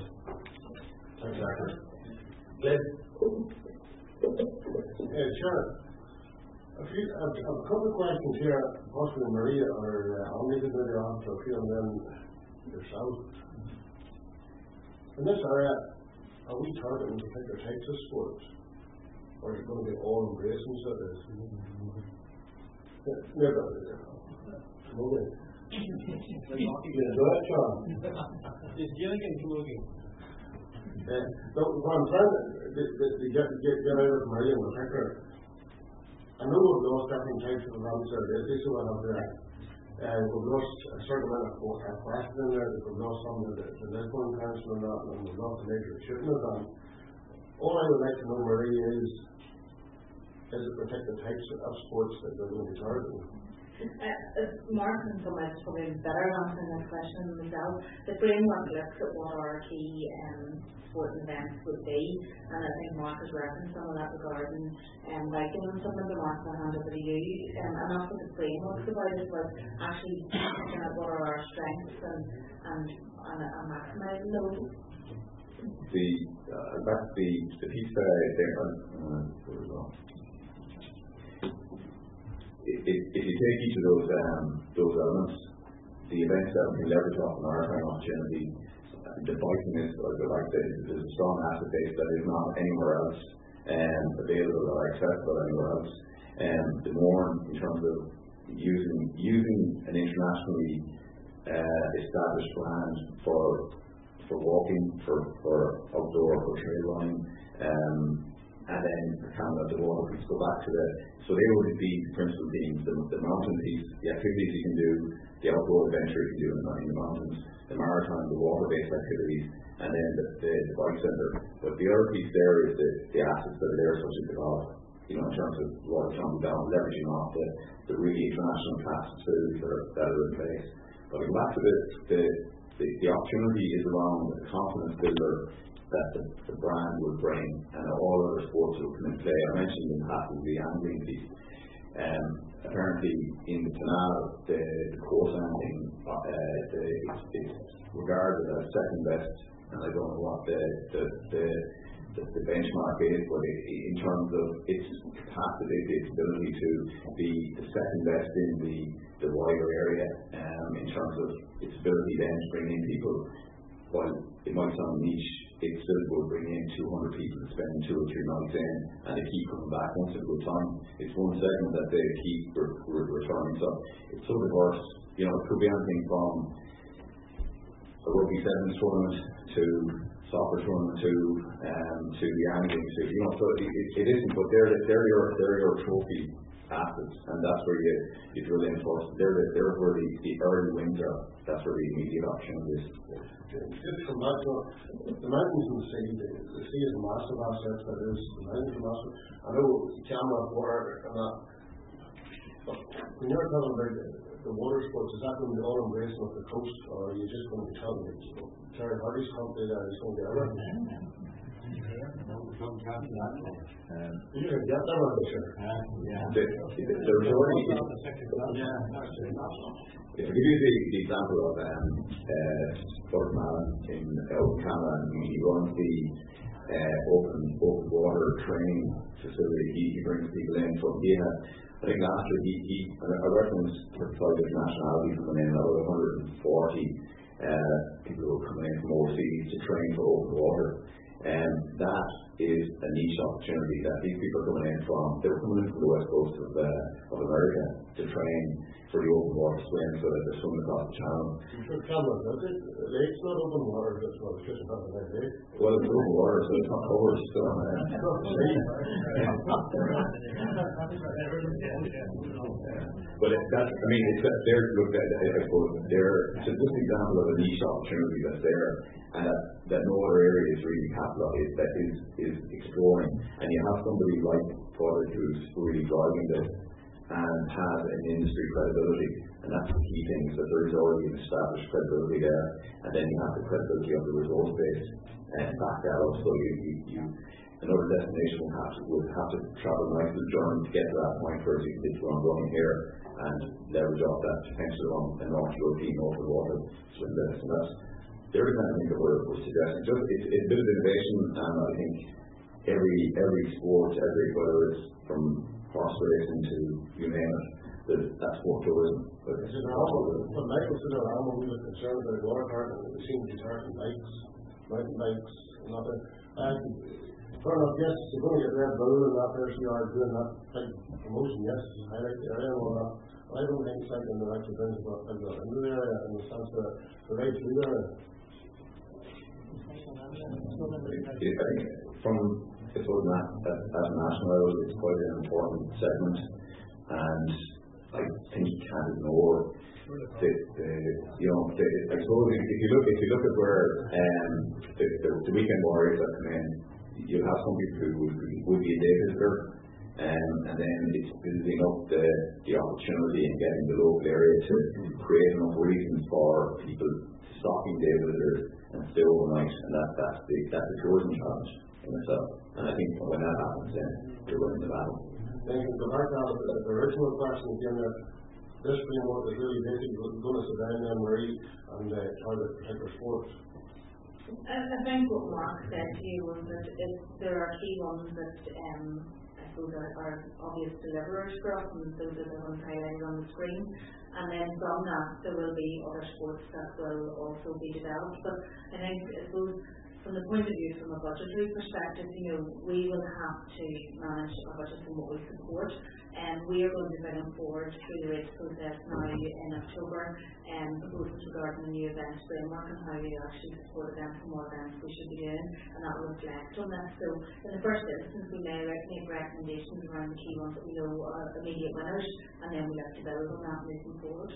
[SPEAKER 2] Exactly.
[SPEAKER 3] Glenn? Yeah, sure. A, few, a, a couple of questions here, possibly Maria, or uh, I'll leave it maybe on to a few of them yourself. In this area, are we targeting particular types of sports? Or are you going to be all embracing so this? Yeah, smoking. Good, John. It's Gilligan smoking. So what I'm trying to, to, to get, get, get out of Maria in particular, I know we've lost different types of events there, there's this one up there. Uh, we've lost a certain amount of question in there, we've lost some of the, the Lisbon Council and that, and we've lost the major shooting of them. All I would like to know, Marie, is is it particular types of sports that they're going to be targeting?
[SPEAKER 4] Uh, Mark and so much probably better answering that question than myself. The framework looks at what our key um, sporting events would be, and I think Mark has referenced some of that regarding um, biking and some of the Mark will hand over to you. Um, and that's what the framework's about, is about actually looking at what are our strengths and and, and, and maximising those.
[SPEAKER 1] The uh, that's the the piece that I think uh, if, if you take each of those um, those elements, the events that we leverage off an maritime opportunity, the biking is like there's a strong asset base that is not anywhere else um, available or accessible anywhere else. And the more in terms of using using an internationally uh, established brand for for walking, for, for outdoor, for trail running, um, and then kind of the water piece, go back to the, so they would be the principal themes, the, the mountain piece, the activities you can do, the outdoor adventure you can do in the, in the mountains, the maritime, the water-based activities, and then the, the, the bike centre. But the other piece there is the, the assets that are there, such as the golf, you know, in terms of what it's trying to down, leveraging off the, the really international class facilities that are, that are in place. But going back to the, the The, the opportunity is around the confidence builder that the, the brand will bring, and all other sports will come in play. I mentioned in passing the angling piece. Um, apparently, in the canal, the, the course angling uh, the, it's, it's regarded as second best, and I don't know what the the, the, the, the benchmark is, but it, in terms of its capacity, its ability to be the second best in the the wider area, um, in terms of its ability then to bring in people, while it might sound niche, it still will bring in two hundred people to spend two or three nights in, and they keep coming back once in a good time. It's one segment that they keep re- re- returning, so it's so diverse. You know, it could be anything from a rugby sevens tournament to soccer tournament to um, to the angling to, you know, so it, it, it isn't, but they're, they're your they're your trophy assets, and that's where you, you drill in first. They're, they're where the, the early wins are. That's where the immediate option is.
[SPEAKER 3] Just from that, the mountains and the sea, the, the sea is a massive asset, that is, the mountains are massive. I know camera, water, and that, but when you're talking about the, the water sports, is that going to be all embracing of the coast, or are you just going to be telling me, Terry Hardy's company that is going to be everything?
[SPEAKER 1] Um,
[SPEAKER 3] you can get that on the show.
[SPEAKER 1] The, the, the majority, if I give you the, the example of um, uh, Fort Malin in Open Canada, and he runs the uh, open, open water training facility, he, he brings people in from, he had, I think last year he, he I referenced thirty-five different nationalities coming in, about one hundred forty uh, people who are coming in from overseas to train for open water. And um, that is a niche opportunity that these people are coming in from. They were coming in from the west coast of, uh, of America to train for the open water swim, so that they're swimming across the channel.
[SPEAKER 3] For Cameron, is it? The lake's not open water, that's what it's just about the lake.
[SPEAKER 1] Well, it's open water, so it's not covered. So, uh, but it, that's, I mean, it's they're looked at, I suppose, they're it's just an example of a niche opportunity that's there, and that, that no other area is really capitalized, that is, is exploring. And you have somebody like Padraig who's really driving this and has an industry credibility, and that's the key thing, is that there is already an established credibility there, and then you have the credibility of the resource base and back that up. So you, you, you another destination will have to will have to travel a nice little journey to get to that point where you can get to where I'm going here and leverage off that potential on a North European open water swim list. And that's there is anything that we're, we're suggesting. Just it's, it's a bit of innovation, and I think every every sport, every whether it's from horse racing to you name it, that that's sport tourism. But
[SPEAKER 3] it's an awful, when Michael said that, I'm a little bit concerned about the water park, and we seem to be targeting bikes, mountain bikes, and other. And Fair enough, yes, you're going to get Red Bull and that there, so you are doing that big promotion, yes, I like the area and all that. I don't think it's like in the actual things that I've got into the area in the sense that the right through there.
[SPEAKER 1] From, I suppose, that, that, that national level, it's quite an important segment, and I think you can't ignore the, the you know, the, I suppose if you look, if you look at where um, the, the, the weekend warriors that come in, you'll have some people who would, would be a day visitor, um, and then it's building up the, the opportunity and getting the local area to create enough reasons for people stopping day visitors and stay overnight, and that, that's the that's the tourism challenge in itself. And I think when that happens, then you're winning the battle.
[SPEAKER 3] Thank you. The back down to the original question again, that this framework is really basically going to sit down and read and uh, target particular sports.
[SPEAKER 4] I, I think what Mark said to you was that if there are key ones that um, I suppose are, are obvious deliverers for us, and those are the ones highlighted on the screen. And then from that, there will be other sports that will also be developed. But I think, I suppose, from the point of view from a budgetary perspective, you know, we will have to manage our budget from what we support, and we are going to bring them forward through the race process now in October, and proposals regarding the new events framework and how we actually support events and what events we should be doing, and that will reflect on that. So in the first instance, we may make recommendations around the key ones that we know are immediate winners, and then we have to build on that moving forward.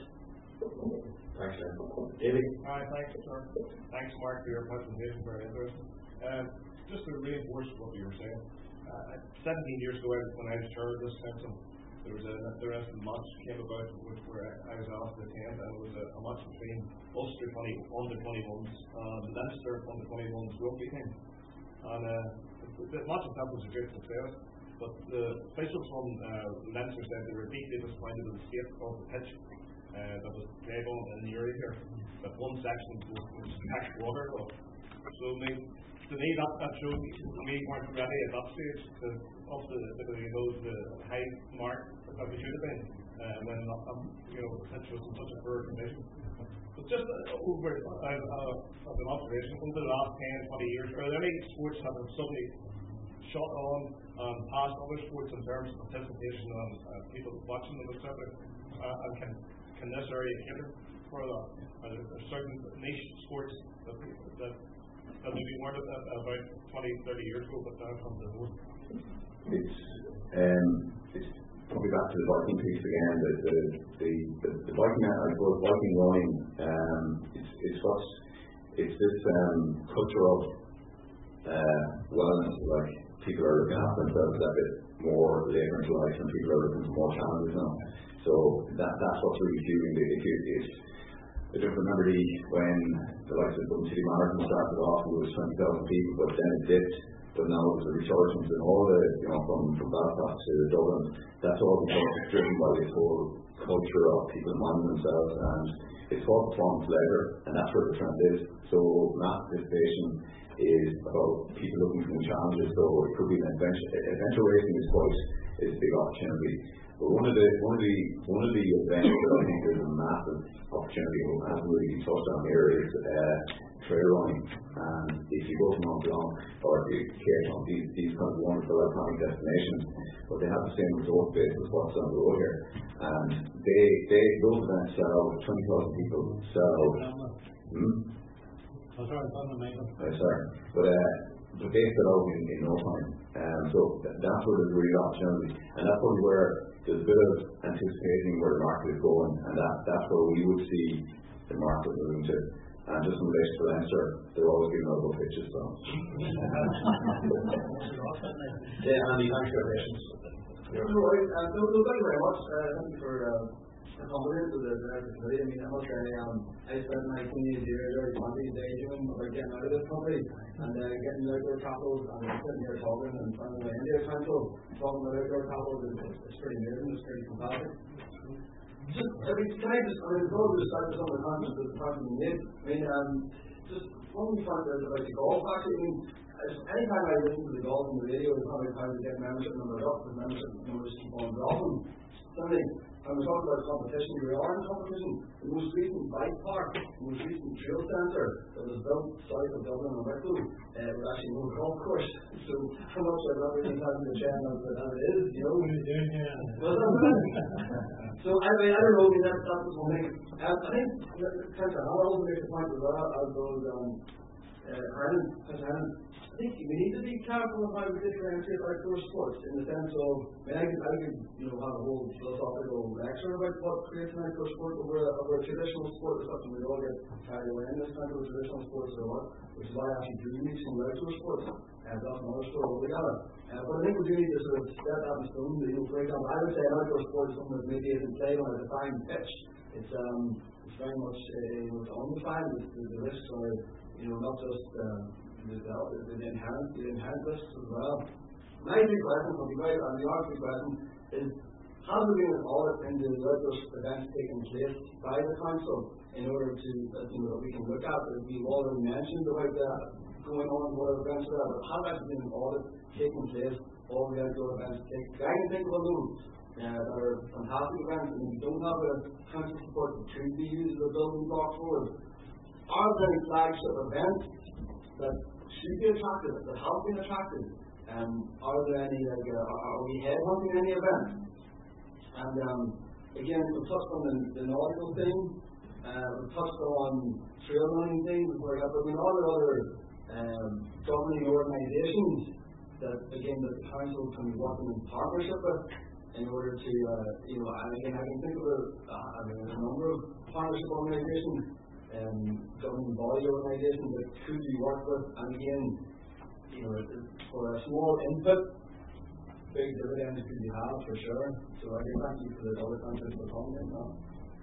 [SPEAKER 2] Thanks, David.
[SPEAKER 7] Hi, thanks, sir. Thanks, Mark, for your presentation. Very interesting. Um, just to reinforce what you were saying, uh, seventeen years ago, when I was chair of this council, there was an interesting match came about, which where I was asked to attend, and it was a, a match between Ulster twenty under twenty-ones and the Leinster under twenty-ones rugby team. And uh, the match itself was a great success, but the officials from uh, Leinster said they were deeply disappointed with the state of the pitch. Uh, that was played on in the area here, that one section was, was packed water. So I mean, to me that, that showed we weren't ready at that stage to up the, the, you know, the high mark that we should have been uh, when um, you know, the pitch was in such a poor condition. But just uh, over uh, uh, an observation, over the last ten, twenty years, are there any sports that have suddenly shot on and past other sports in terms of participation and uh, people watching them, et cetera? Uh, and can Can this area cater for that? Are there, are certain niche sports that that, that maybe weren't about twenty, thirty years ago, but now come to the fore?
[SPEAKER 1] It's um, it's probably back to the Viking piece again. The the the, the, the Viking, I suppose, Viking running. Um, it's it's what's it's this um, culture of uh, wellness. Like people are looking after themselves a bit more later into life, and people are looking for more challenges now. So that that's what's really fueling the issue. I don't remember the when the likes of the City Marathon started off, it was twenty thousand people, but then it dipped. But now there's a resurgence in all the, you know, from from Belfast to Dublin. That's all because it's driven by this whole culture of people minding themselves, and it's called performance leisure, and that's where the trend is. So mass participation is about people looking for new challenges. So it could be an adventure. Adventure racing is quite is a big opportunity. But one of the one of the one of the events that I think there's a massive opportunity and hasn't really been touched on here is uh, trail running. And if you go to Mont Blanc or the Cape Town, these these kind of wonderful iconic destinations, but they have the same resource base as what's on the road here. And they they those events sell out, twenty thousand people sell out. Hmm?
[SPEAKER 3] Oh, sorry, I'm
[SPEAKER 1] oh, sorry. But uh but they sell out in, in no time. Um, so th- that's where there's a real opportunity. And that's probably where there's a bit of anticipating where the market is going, and that, that's where we would see the market moving to. And just in relation to Leinster, they're always giving out about pitches, so.
[SPEAKER 2] Yeah, Andy, thanks for your patience.
[SPEAKER 8] No worries. Uh, no, no, thank you very much. Uh, thank you for uh, the compliment to the director committee. I mean, I must say, um, I spent my teenage years, early twenties, daydreaming about getting out of this country and uh, getting outdoor capitals, and sitting here talking and finding my India Council talking about outdoor capitals. It's, it's pretty amazing. It's pretty fantastic. Just, I mean, can I just, I mean, go to the side of some of the comments that the person made. I mean, um, just one we found out about the golf, actually, I mean, anytime I listen to the golf on the radio, it's how many times I get membership numbers up, the membership numbers keep on dropping. Something, I And we're talking about competition. We are in competition. The most recent bike park, the most recent trail centre that was built south of Dublin and Wicklow uh, was actually no golf course. So how much I'd rather be having the gem as it is, you know. So I mean, I don't know. I mean, that's that's what makes. Um, I think Councillor Hall also makes a point as well as those um, uh, Ireland. I think we need to be careful of how we differentiate outdoor sports in the sense of, I mean, I could, I could you know, have a whole philosophical lecture about what creates an outdoor sport over a, over a traditional sport or something. We all get carried away in this kind of traditional sports or what, which is why I actually do need some outdoor sports, and that's another story altogether. Uh, but I think we do need to sort of set that in stone. You know, for example, I would say an outdoor sport is something that maybe isn't played on a defined pitch. It's um, it's very much uh, you know, it's undefined. It's, the, the risks are, you know, not just um, the, the, the inherent the inherent risks as well. My big question, I'll be right, and the other big question is: has there been an audit into the outdoor events taking place by the council in order to, uh, you know, that we can look at? We've already mentioned about that going on, whatever events are there, but has there been an audit taking place? All the outdoor events take. I can think of a load uh, that are fantastic events, and we don't have a council support that could be used as a building block forward. Are there any flagship events that should be attractive, that have been attractive? Um, are there any, like, uh, are we headhunting any events? And um, again, we touched on the, the nautical thing, uh, we touched on trail running things, for example, I mean, all the other um, governing organisations that, again, that the council can be working in partnership with in order to, uh, you know, and again, I can think of a, uh, I mean, a number of partnership organisations, um, governing body organisations that could be worked with, and again, you know, for a small input, big dividends could be had for sure. So I can thank you for the other countries for coming in now.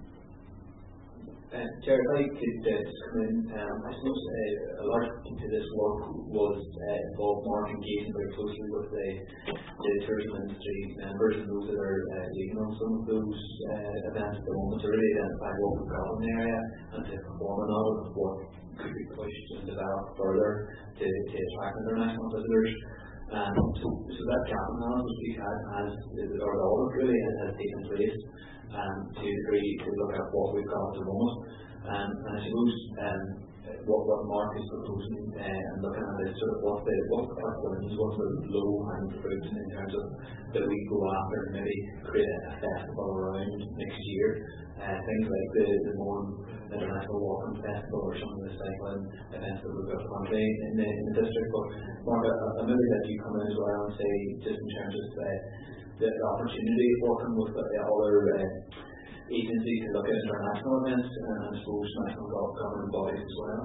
[SPEAKER 6] Uh, Jared, if I could uh, just come in, um, I suppose uh, a large into this work was uh, involved Mark engaging very closely with the, the tourism industry members and those that are uh, leading on some of those uh, events at the moment to really identify what we've got in the area and to perform an audit of what could be pushed and developed further to, to attract international visitors. Um, so, so that gap analysis we've had has, or the audit really has, has taken place um, to agree to look at what we've got at the moment. Um, and I suppose um, what, what Mark is proposing uh, and looking at is sort of what the what the quick wins, what the low hanging fruit in terms of that we go after and maybe create a festival around next year. Uh, things like the, the more International Walking Festival or some of the cycling events that we've got currently in the, in the district. But Mark, I maybe that you come in as well and say, just in terms of uh, the, the opportunity of working with the other uh, agencies to look at international events and I suppose national governing bodies as well.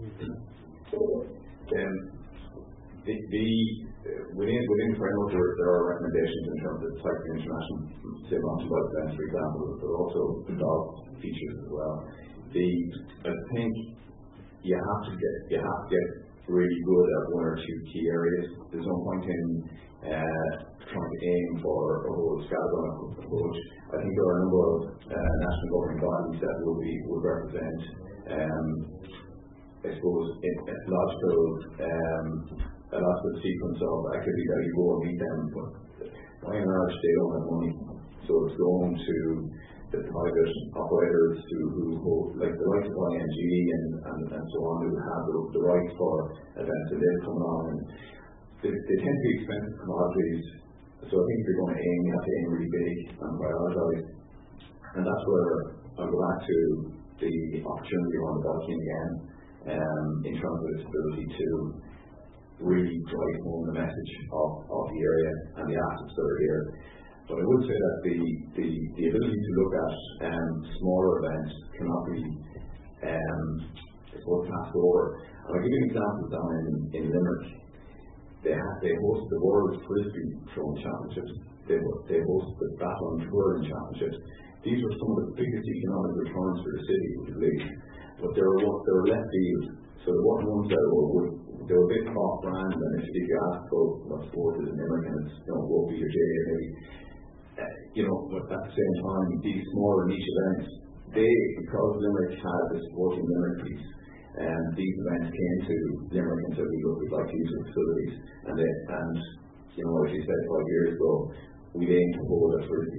[SPEAKER 1] Um, the, the uh, within within the framework there, there are recommendations in terms of type of international say mountain bike events, for example, but also the dog features as well. The I think you have to get you have to get really good at one or two key areas. There's no point in uh, trying to aim for a whole scattergun approach. I think there are a number of uh, national governing bodies that will be will represent um, I suppose a logical um, a logical sequence of activity that you go and meet them, but by and large they don't have money. So it's going to the private operators who, who hold, like the likes of I N G and, and, and so on, who have the, the right for events that they've come on. And they, they tend to be expensive commodities, so I think if you're going to aim, you have to aim really big and prioritise. And that's where I'll go back to the opportunity on the Balkan again, um, in terms of its ability to really drive home the message of, of the area and the assets that are here. But I would say that the, the, the ability to look at um, smaller events cannot be um, passed over. And I'll give you an example down in, in Limerick. They have, they host the World Frisbee Throwing Championships. They, they host the Battle and Twirling Championships. These are some of the biggest economic returns for the city, we believe. But they were, they were left field. So there weren't ones that were, they were a bit off brand. And if you ask about what sport is in Limerick and it's, you know, rugby or J A maybe, you know, but at the same time, these smaller niche events, they, because Limerick had the Sporting Limerick piece, and these events came to Limerick and said, we look, we'd like to use the facilities. And they, and, you know, as you said five years ago, we aim to hold a Frisbee Throwing Championship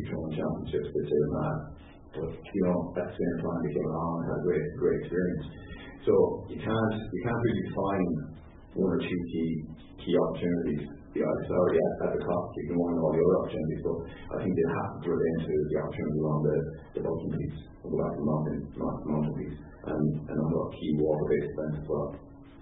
[SPEAKER 1] championships this year, man. But you know, at the same time, they came along and had a great, great experience. So you can't, you can't really define one or two key key opportunities. Yeah, sorry, at, at the cost of ignoring all the other opportunities, but I think they have to drill into the opportunity around the the Balkan piece, the Balkan mountain, mountain piece, and and other key water-based events as well.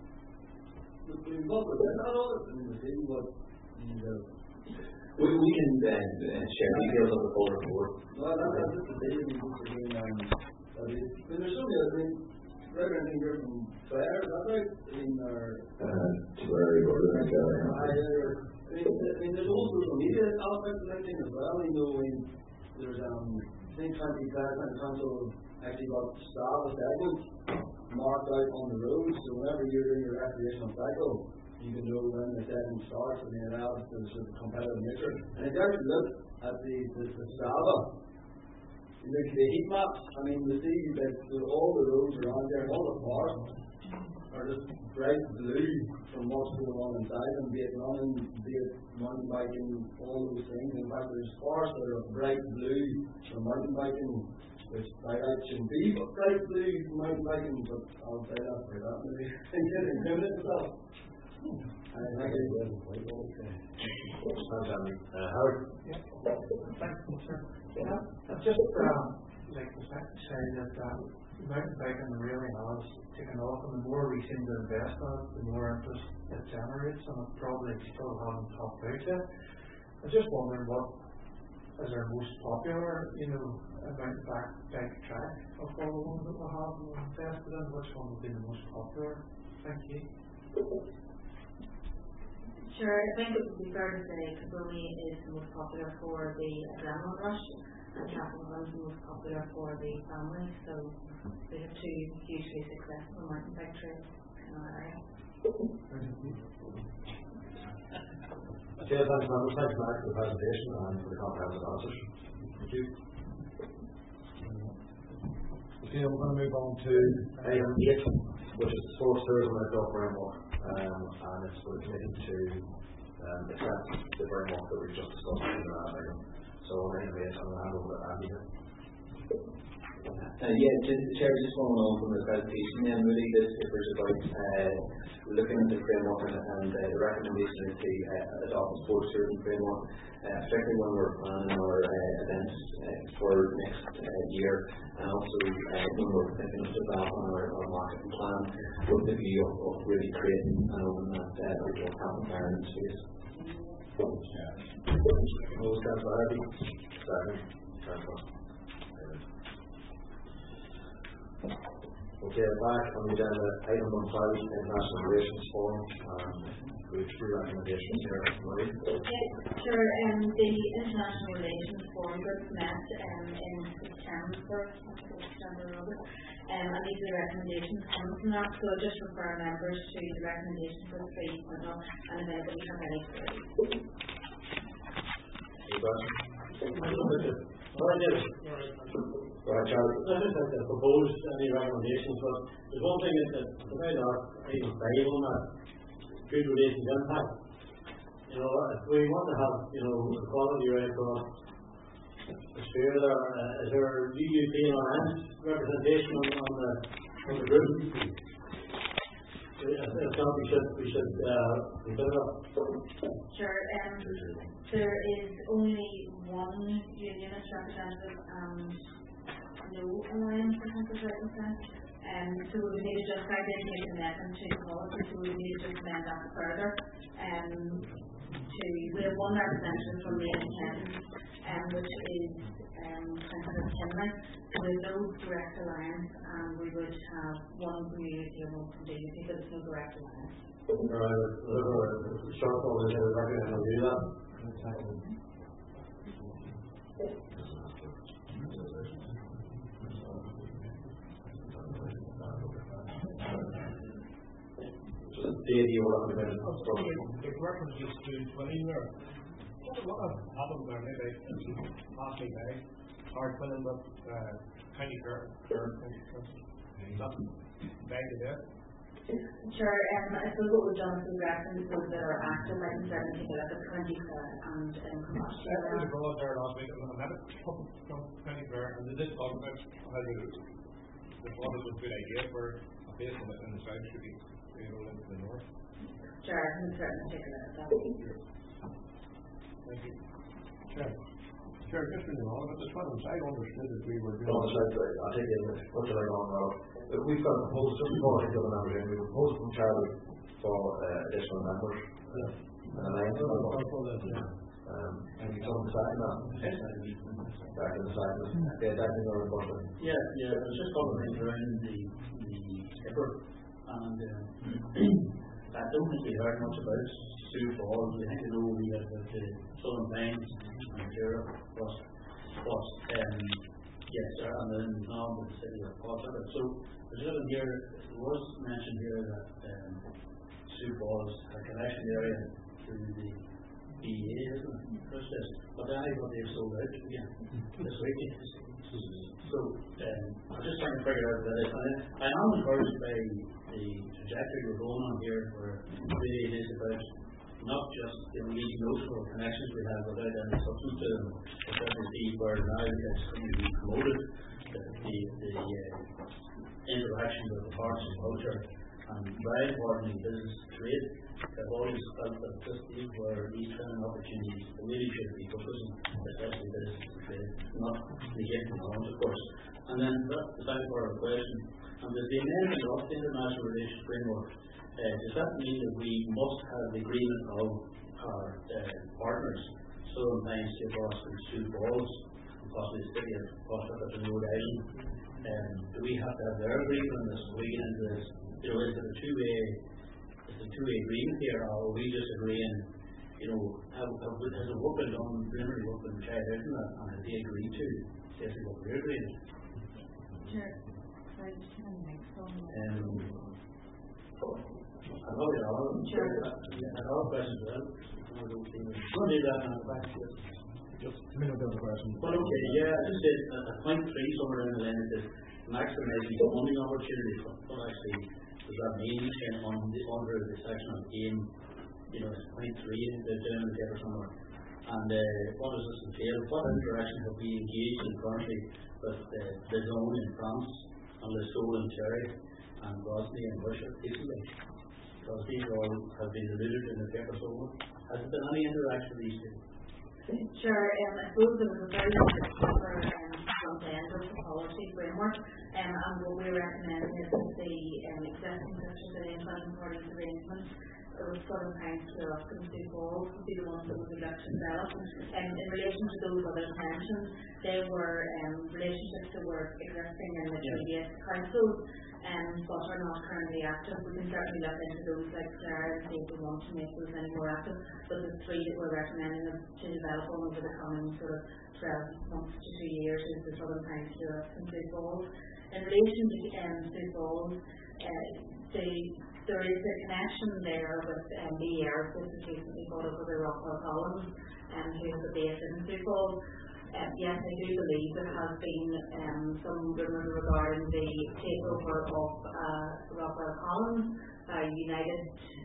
[SPEAKER 6] We, we can uh, share details of the full report.
[SPEAKER 8] No, that's just the data we put in. Um, I mean, there's so many other things. Reverend thing here from Claire, is that right? I mean, or
[SPEAKER 1] Uh, it's very good, I think.
[SPEAKER 8] I, I mean, I mean, there's also social media aspects of that thing as well. You know, when there's um, I think twenty Claire County Council actually got staff segments marked out on the road. So whenever you're doing your recreational cycle, you can know when the segment starts and then out to the sort of competitive nature. And if you actually look at the the, the Strava, you look at the heat maps. I mean, you see that all the roads around there, all the forests are just bright blue from what's going on inside them, be it running, be it mountain biking, all those things. In fact, there's forests that are bright blue for mountain biking, which by right shouldn't be but bright blue for mountain biking, but I'll say that for that maybe. It didn't incriminate itself. I think it was quite okay.
[SPEAKER 2] Thanks, Andy. Uh, Howard?
[SPEAKER 9] Yeah. Thanks, sir. Yeah, I'd just um, like to say that uh, mountain biking really has taken off, and the more we seem to invest in it, the more interest it generates, and it probably still hasn't topped out yet. I'm just wondering what is our most popular, you know, mountain bike track of all the ones that we have invested in. Which one would be the most popular? Thank you.
[SPEAKER 4] Sure, I think it would be fair to say Cabrini is the most popular for the adrenaline rush, and Captain Run is the most popular for the family. So we have two hugely successful mountain bike trails in our area.
[SPEAKER 2] Okay, thanks, members. Thanks, Mark, for the presentation and for the comprehensive answers. Thank you. Okay, we're going to move on to item eight, which is the sports tourism and outdoor framework, um, and it's for the committee to um, accept the framework that we've just discussed in the last item. So, item eight, I'm going to hand over to Andy here.
[SPEAKER 6] Uh, yeah, just, Chair, just following on from the presentation, then really this paper is about uh, looking at the framework and, and uh, the recommendation is to uh, adopt a sports tourism framework, uh, particularly when we're planning our uh, events uh, for next uh, year, and also uh, when we're thinking of developing our, our marketing plan with the view of, of really creating and owning that uh, outdoor camp environment space.
[SPEAKER 2] Those Councillor Harvey, second, Councillor. Okay, back on the agenda, item number five, International Relations Forum. Um, we have three recommendations here. Marie?
[SPEAKER 4] Okay, sure. Um, the International Relations Forum group met um, in September, September um, and these are the recommendations coming from that. So I'll just refer members to the recommendations for the three point oh and if anybody have any queries.
[SPEAKER 2] Any questions?
[SPEAKER 3] Well, I did.
[SPEAKER 2] Go ahead, Charlie.
[SPEAKER 3] I just like to propose any recommendations, but there's one thing that the very dark, even five on that, good relations impact. You know, if we want to have, you know, equality right across the sphere there, uh, is there U U P and enhanced representation on, on the on the group? I think we should we should uh, consider that.
[SPEAKER 4] Sure. Um, there is only one unionist representative and no alliance, I think is right in fact. Um, so we would need to just, I did make an amendment to the policy, so we would need to just amend that further. Um, to, we have one representative from the independents, um, which is um, Councillor Kinley. So we have no direct alliance, and we would have one from U U P and one from D U P, but there's no direct alliance.
[SPEAKER 2] Alright, the shortfall is that we're not going to do that. Just Dave, you were looking at it.
[SPEAKER 7] The reference is to twinning there. What has happened there maybe last week, eh? Hard twinning with uh, County Kerr, Kerr, County Council. Is that bad to do?
[SPEAKER 4] Sure, um, I suppose what we've done is we've referenced those that are active, like in certain people at the twenty Clare and um, commercial.
[SPEAKER 7] I was abroad there last week and I met a couple from County Clare and they did talk about how the, the thought it was a good idea for a place in the, in the south should be rolled into the north.
[SPEAKER 4] Sure, I can certainly take a look at that.
[SPEAKER 7] Thank you. Sure. Sure, just for the moment, this one was I understood that we were doing.
[SPEAKER 2] No, that's right. I'll take it. What's the right on now? We've got a proposal, just before I get the members in, we proposed from Charlie for uh, additional members. Yeah. And then I um, and you told them second that. Back in the second. Yeah, that's in our budget.
[SPEAKER 3] Yeah, yeah, it was just covering around the the Skipper and um, I don't think we heard much about Sioux Falls. We think we know we have the Southern Pines and Europe, but but um yes, sir, and then now the city of Portland. So there's a little here, it was mentioned here that um, Sioux Falls had a connection area through the B E A, isn't it? Process. But then I got they've sold out again this week. So um, I'm just trying to figure out that. And I am encouraged by the trajectory we're going on here, where really it is about not just the really notional connections we have without any substance to them, but that we see where now it's going to be promoted, the, the, the uh, interaction with the arts and culture, and very importantly business trade. I've always felt that this is where these training opportunities really should be focusing, especially business and trade, not the hidden knowledge, of course. And then that's the second part of the question. And with the amendment of the International Relations Framework, uh, does that mean that we must have the agreement of our uh, partners, Southern Pines, Cape Boston, Sioux Falls, and possibly the city of Portland and Rhode Island? Um, do we have to have their agreement on this? We get into this, you know, is it a two-way, is it a two-way agreement here, or are we just agreeing, you know, have, have, has the work been done, preliminary work been carried out in that, and have they agreed to basically what we're agreeing?
[SPEAKER 4] Sure. Sorry, just turn the microphone.
[SPEAKER 2] Um, I know it all.
[SPEAKER 4] Sure.
[SPEAKER 2] I have all questions as well. We'll do that now. Back to this.
[SPEAKER 7] Just a minute of the question.
[SPEAKER 2] Well, okay, yeah, I just said uh, point three somewhere in the line is maximising the funding opportunities. What actually does that mean in, on the, under the section of aim? You know, it's point three in the general paper somewhere. And uh, what does this entail? What interaction have we engaged in currently with uh, the zone in France, and the Soul and Cherry, and Bosnia and Russia recently? Because these all have been alluded in the paper somewhere. Has there been any interaction with these two?
[SPEAKER 4] Sure, um, I suppose there was a very good paper um, from the end of the policy framework, um, and what we recommend is that the um, existing pictures of the employment parties arrangements with Southern Pines, Clare, and Sioux Falls would be the ones that would be looked to develop. Um, in relation to those others mentioned, they were um, relationships that were existing in the previous councils, um, but are not currently active. We can certainly look into those like Clare and see if we want to make those any more active. But the three that we're recommending them to develop on over the coming sort of twelve months to two years is the Southern Pines, Clare, and Sioux Falls. In relation to um, Sioux Falls, uh, the there is a connection there with um, the air which is recently bought over the Rockwell Collins, and who is based in Sioux Falls. Um, yes, I do believe there has been um, some rumours regarding the takeover of uh, Rockwell Collins by United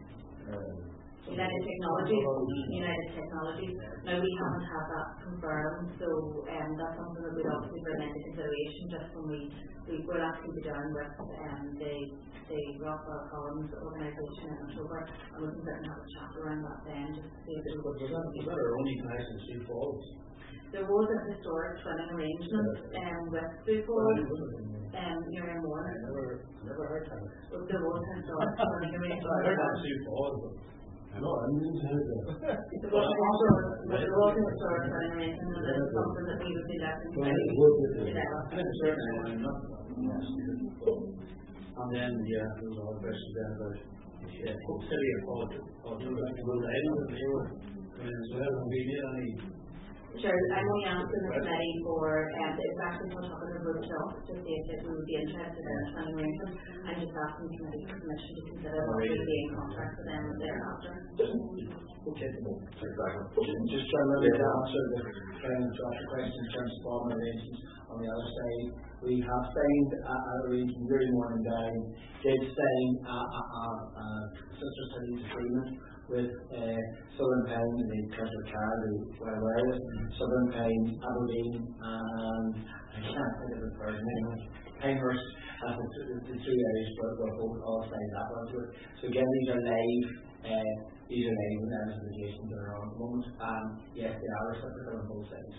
[SPEAKER 4] uh, United Technologies. United Technologies. Now we haven't had that confirmed, so um, that's something that we'd obviously bring into consideration just when we we will actually be down with um, the the Rockwell Collins organisation in October, and we can certainly have a chat around that then just to see if there's
[SPEAKER 2] Was that, was that our only connection to Sioux Falls?
[SPEAKER 4] There was a historic twinning arrangement um, with Sioux Falls, um, near Moore.
[SPEAKER 2] I never, never heard that.
[SPEAKER 4] Well, there was a historic twinning
[SPEAKER 2] I
[SPEAKER 4] arrangement.
[SPEAKER 2] heard that Sioux Falls, but I know, I didn't hear that.
[SPEAKER 4] There was also there was a historic twinning arrangement, and it's something that we would be looking to develop.
[SPEAKER 2] And it's certainly, I'm not, and then, yeah, there was all the questions then about yeah, Cook City and Portland, or Rhode Island, and they were, I mean, so haven't we made any
[SPEAKER 4] Sure, I'm only asking the committee for, um, it's actually for talking to group talk to see if we would be interested in a planning arrangement. I'm just asking the committee for permission to consider what would be in contract for them thereafter.
[SPEAKER 8] Okay.
[SPEAKER 2] Exactly.
[SPEAKER 8] Just trying to get answer the kind of Joshua question in terms of formal arrangements. On the other side, we have signed a, a arrangement, really morning down, did sign a, a, a, a sister cities agreement with uh, Southern Pine and the Treasure Card, who well aware of Southern Pine, Aberdeen, and I can't think of the third name, Pinehurst, as the, the, the three areas where we're both all signed that one to it. So again, these are live, uh, these are live representations that are on at the moment, and yes, they are reciprocal on both sides.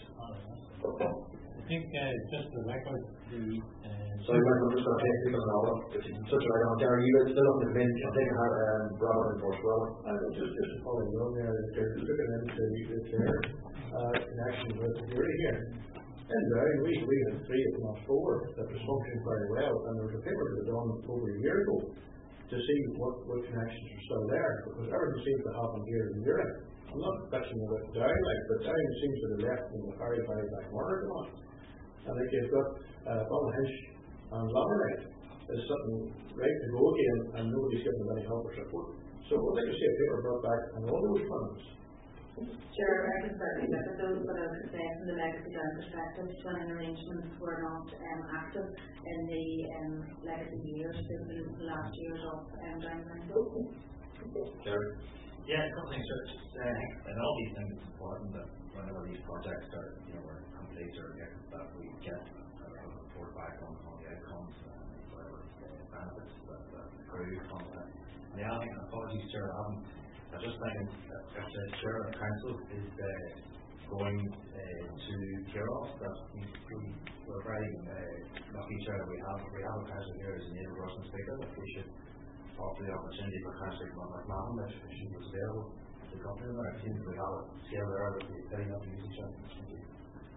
[SPEAKER 3] I think uh, just the record, the uh,
[SPEAKER 2] Sorry, Michael, I'm just going to take it on all. It's such a right on. Gary, you still on the main. I'm taking her, um, Robert and Force Robert.
[SPEAKER 10] I was just, just following on there, they're looking into the their uh, connection with the security here. And uh, we, we had three, if not four, that was functioning very well. And there was a paper that was done over a year ago to see what, what connections are still there, because everything seems to happen here in Europe. I'm not questioning about Down, like, but Down seems to be left in the very, very back corner of the and if you've got uh, Ballyhinch and Labyrinth, there's something right to go again, and nobody's giving them any help or support. So we'd like to see a paper brought back on all those plans.
[SPEAKER 4] Sure, I can certainly look at those, but I would say from the legacy down perspective, planning arrangements were not um, active in the um, legacy years, the last years of um, Down Council.
[SPEAKER 2] Gary?
[SPEAKER 5] Yeah, a couple things. Uh, and all these things, it's important that whenever these projects are, you know, are complete or get that we get a report back on, on the outcomes and whatever uh, benefits that, that accrue from that. And the other thing, and apologies, Chair, I haven't, I just thinking that if the Chair of Council is uh, going uh, to Kirov, that we, we're very uh, lucky, Chair, that we have, we have a council here as a native Russian speaker, that we should offer the opportunity for Councillor McMahon if she was available to come in there. It seems we have a scale there that we're setting up to use each other. Thank you.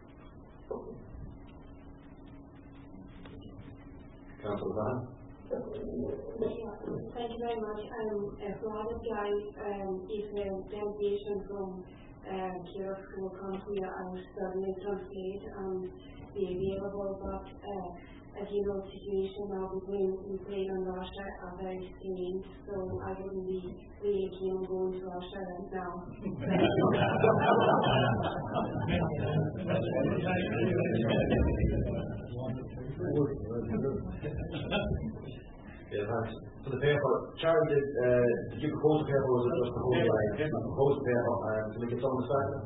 [SPEAKER 2] Councillor Van?
[SPEAKER 11] Thank you very much. Um, a private guy, um, if a delegation from uh, Kiev will come here and study and translate and be available, but uh, as you know, the situation now between Ukraine and Russia are very strained, so I wouldn't be really keen on going to Russia right now.
[SPEAKER 2] Yeah, thanks. For the paper, Charlie, did, uh, did you propose the paper or was it just the whole line? You proposed the paper, um, can we get someone to sign it?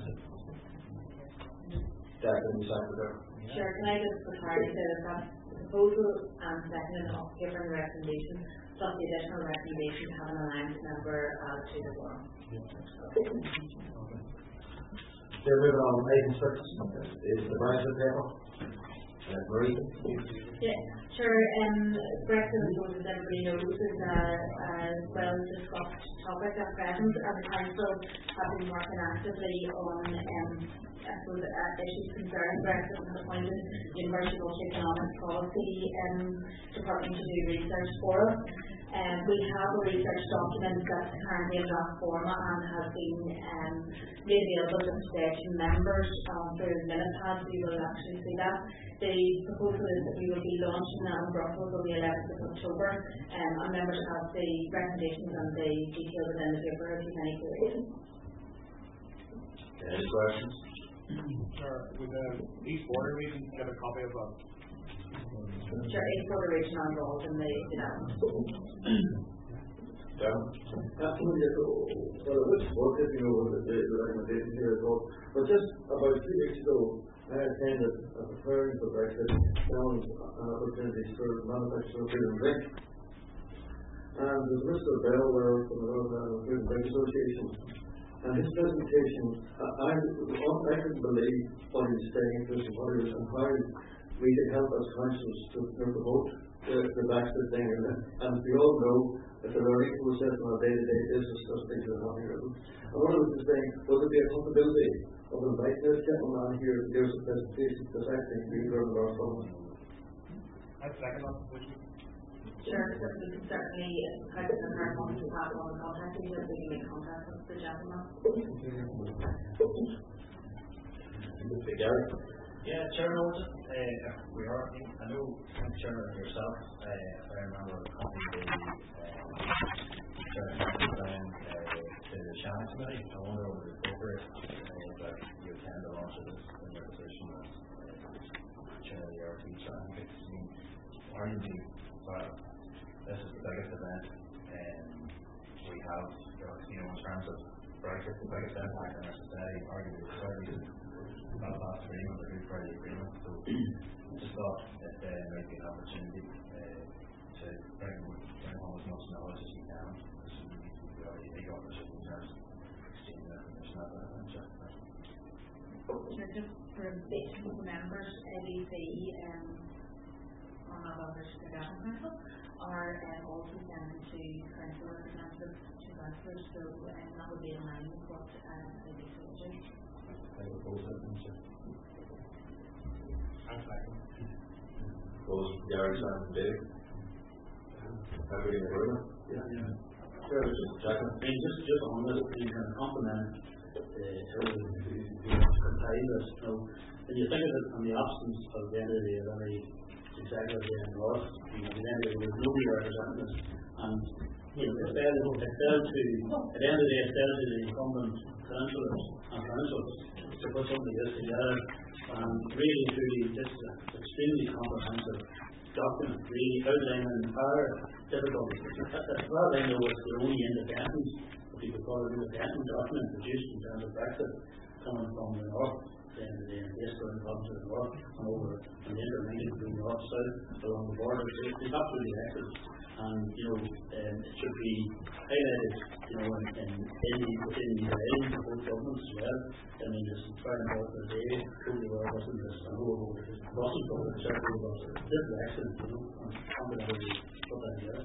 [SPEAKER 2] Yeah, can you sign it there?
[SPEAKER 4] Sure, can I just for clarity say that that's proposal and second of given recommendation, plus the additional recommendation to have an alliance member added to the forum.
[SPEAKER 2] They're moving on, item six is the Brexit paper. Uh, Marie?
[SPEAKER 4] Yeah, sure. Um, Brexit, as everybody knows, is a, a well discussed topic at present, and the Council have been working actively on um, I suppose, uh, issues concerning Brexit and has appointed the University of Economic Policy um, Department to do research for us. Um, we have a research document that's currently in draft format and has been um, made available to station members um, through the minute pad, so you will actually see that. The proposal is that we will be launching that in Brussels on the eleventh of October, um, and members have the recommendations and the details within the paper if you have any queries.
[SPEAKER 2] Any questions?
[SPEAKER 7] Sure. Would the East Border region get a copy of that?
[SPEAKER 4] Sure, East Border region are involved in the development.
[SPEAKER 2] Yeah.
[SPEAKER 10] Absolutely. Well, it was supported, you know, the, the recommendation here as well. But just about two weeks ago, I attended a preparing for Brexit challenge and opportunities for manufacturing food and drink. And there's Mister Bell there from the Northern Ireland Food and Drink Association. And his presentation, I, I, I couldn't believe what he was saying to us and what he was and how we could help as councils to, to promote the, the Brexit thing. And, and we all know that the learning process on a day-to-day basis does things that are happening. And what I was just saying, would there be a possibility of inviting this gentleman here to give us a presentation because I think we learned our from it.
[SPEAKER 7] I'd second that position.
[SPEAKER 4] Sure, so we can certainly, I can confirm on to pass on the contact details, we can make contact with the gentleman.
[SPEAKER 2] Gary? Yeah, Chairman, uh, we are, I know, Chairman, yourself, uh, if I remember, the company, the Chairman, uh, to the Channel Committee. I wonder over the appropriate uh, that you attend the launch of this in your position as uh, Chair of the R T Channel. I mean, arguably, well, this is the biggest event um, we have, you know, in terms of Brexit, the biggest impact on our society, arguably, certainly not last agreement, the Good Friday Agreement. So I just thought that there uh, might be an opportunity uh, to bring, bring home as much knowledge as you can. We already take ownership in terms of exchanging information at that event.
[SPEAKER 4] Just for information for the members, L E C um, on our others to the Government Council are um, also sending to council representatives to councillors, so um, that would be in line with what um, L E C will do.
[SPEAKER 2] I would oppose that, Minister.
[SPEAKER 7] I'm second.
[SPEAKER 2] Opposed, Gary, second, Dave. Everybody in agreement?
[SPEAKER 3] Yeah, yeah. Sure, just,
[SPEAKER 2] Second.
[SPEAKER 3] I mean, just, just on this, you can compliment uh, everyone who, who complied this. You know, when you think of it on the absence of the entity of any executive here in North, you know, the entity with nobody representatives, and you know, it fell, it fell to, at the end of the day, it fell to the incumbent councillors and councils to put something like this together. And really, truly, this is an extremely comprehensive document, really outlining entire difficulties. As far as I know, it's the only independent, if you could call it independent document produced in terms of Brexit coming from the north, then the Eastern province of the north, and over and the interlinking between north south along the border. It's absolutely excellent. And you know, um, it should be highlighted, you know, in, in, in within the areas of both governments as well. I mean, it's very important that they truly well wasn't this. I know about it wasn't about it, certainly was this is excellent, you know, and confident we put that together.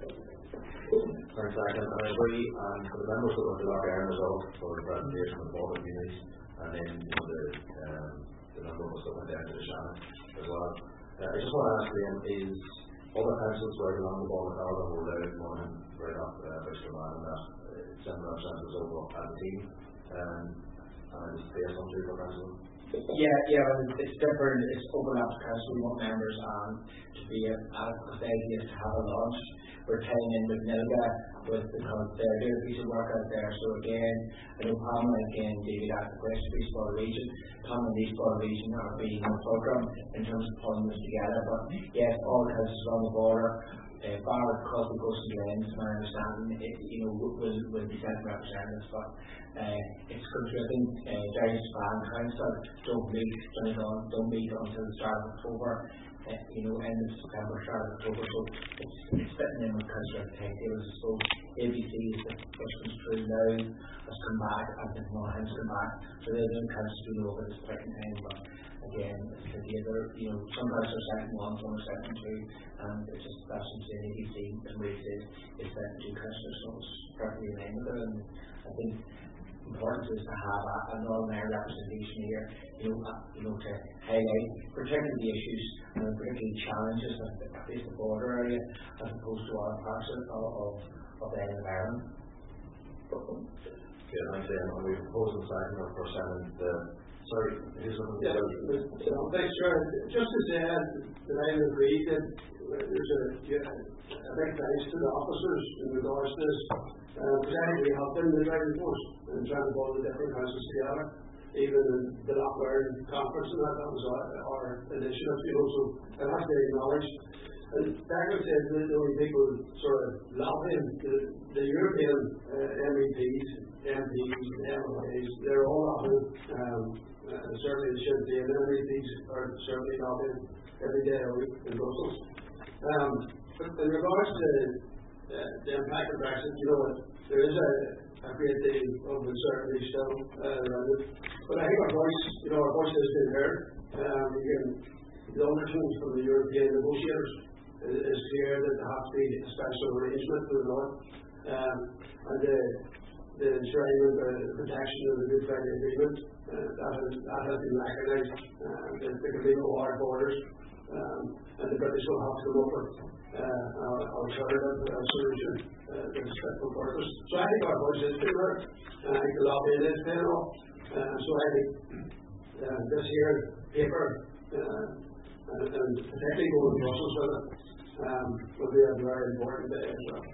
[SPEAKER 2] Thanks, second. And I agree, and for the members that were to lock Aaron as well for the presentation of all the communities, and then you know, the, um, the number of us that went down to the Shannon as well. Uh, I just want to ask them, is other councils right along the border now that were allowed morning right off uh, Bristol Man and that uh, send representatives over as a team, um, and I just pay some to for council?
[SPEAKER 6] Yeah, yeah, well, it's different. It's overlap council. We want members on to be adequate ideas to have a launch. We're tying in with Nilga with because they're doing a piece of work out there. So again, I know Pamela again, David asked the question for East Border Region. Pamela and East Border Region are being a program in terms of pulling this together. But yes, all the councils along the border, uh, bar across the coast of the islands, my understanding, it, you know, will will be sent representatives. But uh, it's confusing. Uh, Darius Van Council don't meet, don't, don't meet until the start of October. Uh, you know, end of September, start of October, so it's, it's fitting in with cultural timetables. I suppose A B C is the first comes through now, has come back, and then Monaghan's come back, so they're doing councils to over this point in time. But again, it's together, you know, some councils are second one, some are second two, and it's just that's what I'm saying. A B C, as Marie says, is that two councils, so it's perfectly in line with it, and I think important is to have a, a Northern Ireland representation here, you know, uh, you know, to highlight particularly the issues and particularly challenges that face the border area as opposed to other parts of, of, of the island of Ireland.
[SPEAKER 2] Okay, thanks, Ian. And we propose in second or for seven the sorry, who's on the
[SPEAKER 10] yeah, thanks, sure. Just to say that I agree that there's a, yeah, a big thanks to the officers in regards to this. Uh, because I think we have been the driving force in trying to pull the different houses together. Even the Lochburn conference and that, that was our, our initiative, you know, so it has to be acknowledged. And Dagger said that the only people sort of lobbying, the, the European uh, M E Ps, M Ps, M L As, they're all lobbying. Um, uh, certainly they should be, and M E Ps are certainly lobbying every day a week in Brussels. Um, but in regards to Uh, the impact of Brexit, you know, there is a, a great deal of uncertainty still uh, around it. But I think our voice, you know, our voice has been heard. Um, again, the undertones from the European negotiators is, is clear that there has to be a special arrangement for the North. Um, and the, the enshrinement of the protection of the Good Friday Agreement, uh, that, has, that has been recognised. Uh, that there can be no hard borders. Um, and the British will have to come up with uh, an alternative uh, solution uh, that is fit for purpose. So I think our voice is been heard, and I think the lobbying is paying off. Uh, so I think
[SPEAKER 3] uh, this year's paper, uh, and, and particularly going to Brussels with it, um, will be a very important day as well.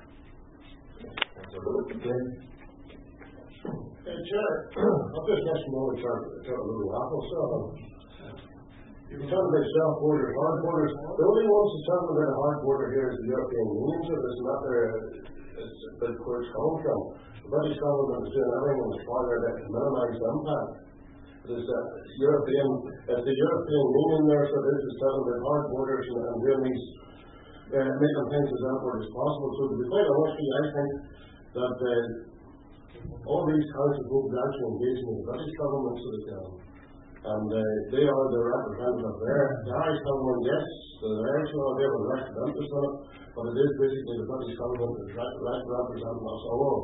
[SPEAKER 10] Okay.
[SPEAKER 3] Uh, Chair, I'll just ask you one turn to a little apple stuff. You can talk about self borders, hard borders. The only ones who talk about a hard border here is the European Union, so it's not there, it's where it's coming from. The British government is doing everything in its power to minimise the impact. There's a European, uh, the European Union there, so this is talking about hard borders and, and doing these, uh, making things as outward as possible. So to be quite honest with you, I think that uh, all these councils will be actually engaging with the British government so that um, and uh, they are the representative there. The Irish government, yes, the Irish government, they have a vested interest in it, but it is basically the British government that re- re- representing us all.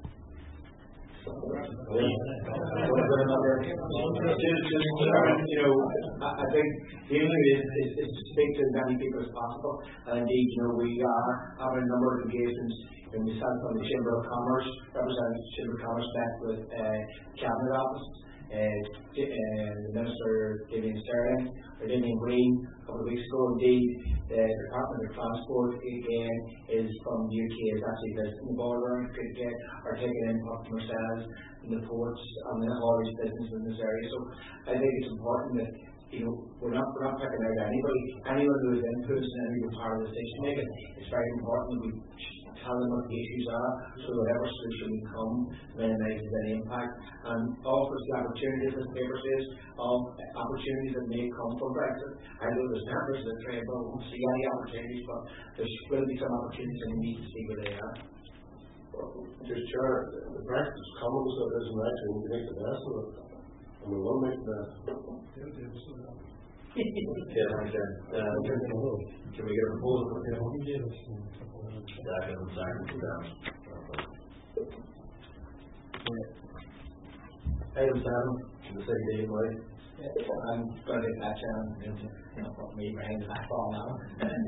[SPEAKER 6] You know, I think the aim is, is, is to speak to as many people as possible. And indeed, you know, we are having a number of engagements. And we sat from the Chamber of Commerce, representing the Chamber of Commerce, met with uh, Cabinet Office, uh, and the Minister Damien Sterling, or Damien Green, a couple of weeks ago. Indeed, the Department of Transport again is from the U K, is actually visiting the border and are taking in customers in the ports and the haulage business in this area. So I think it's important that, you know, we're not we're not picking out anybody. Anyone who is influenced in any part of the decision making, it's very important that we tell them what the issues are, so whatever solution we come minimises any impact, and offers the opportunities, as the paper says, of opportunities that may come from Brexit. I know there's members of the trade but won't see any opportunities, but there will be some opportunities and we need to see where they are.
[SPEAKER 3] Well, just sure, the Brexit is coming, so it isn't right, we need to make the best of it, and we will make the best.
[SPEAKER 2] Yeah, thank you. Uh, can we get a proposal for him? Second, second, Item seven, the city day way.
[SPEAKER 6] I'm going to get that down and you know, put me behind the back ball now.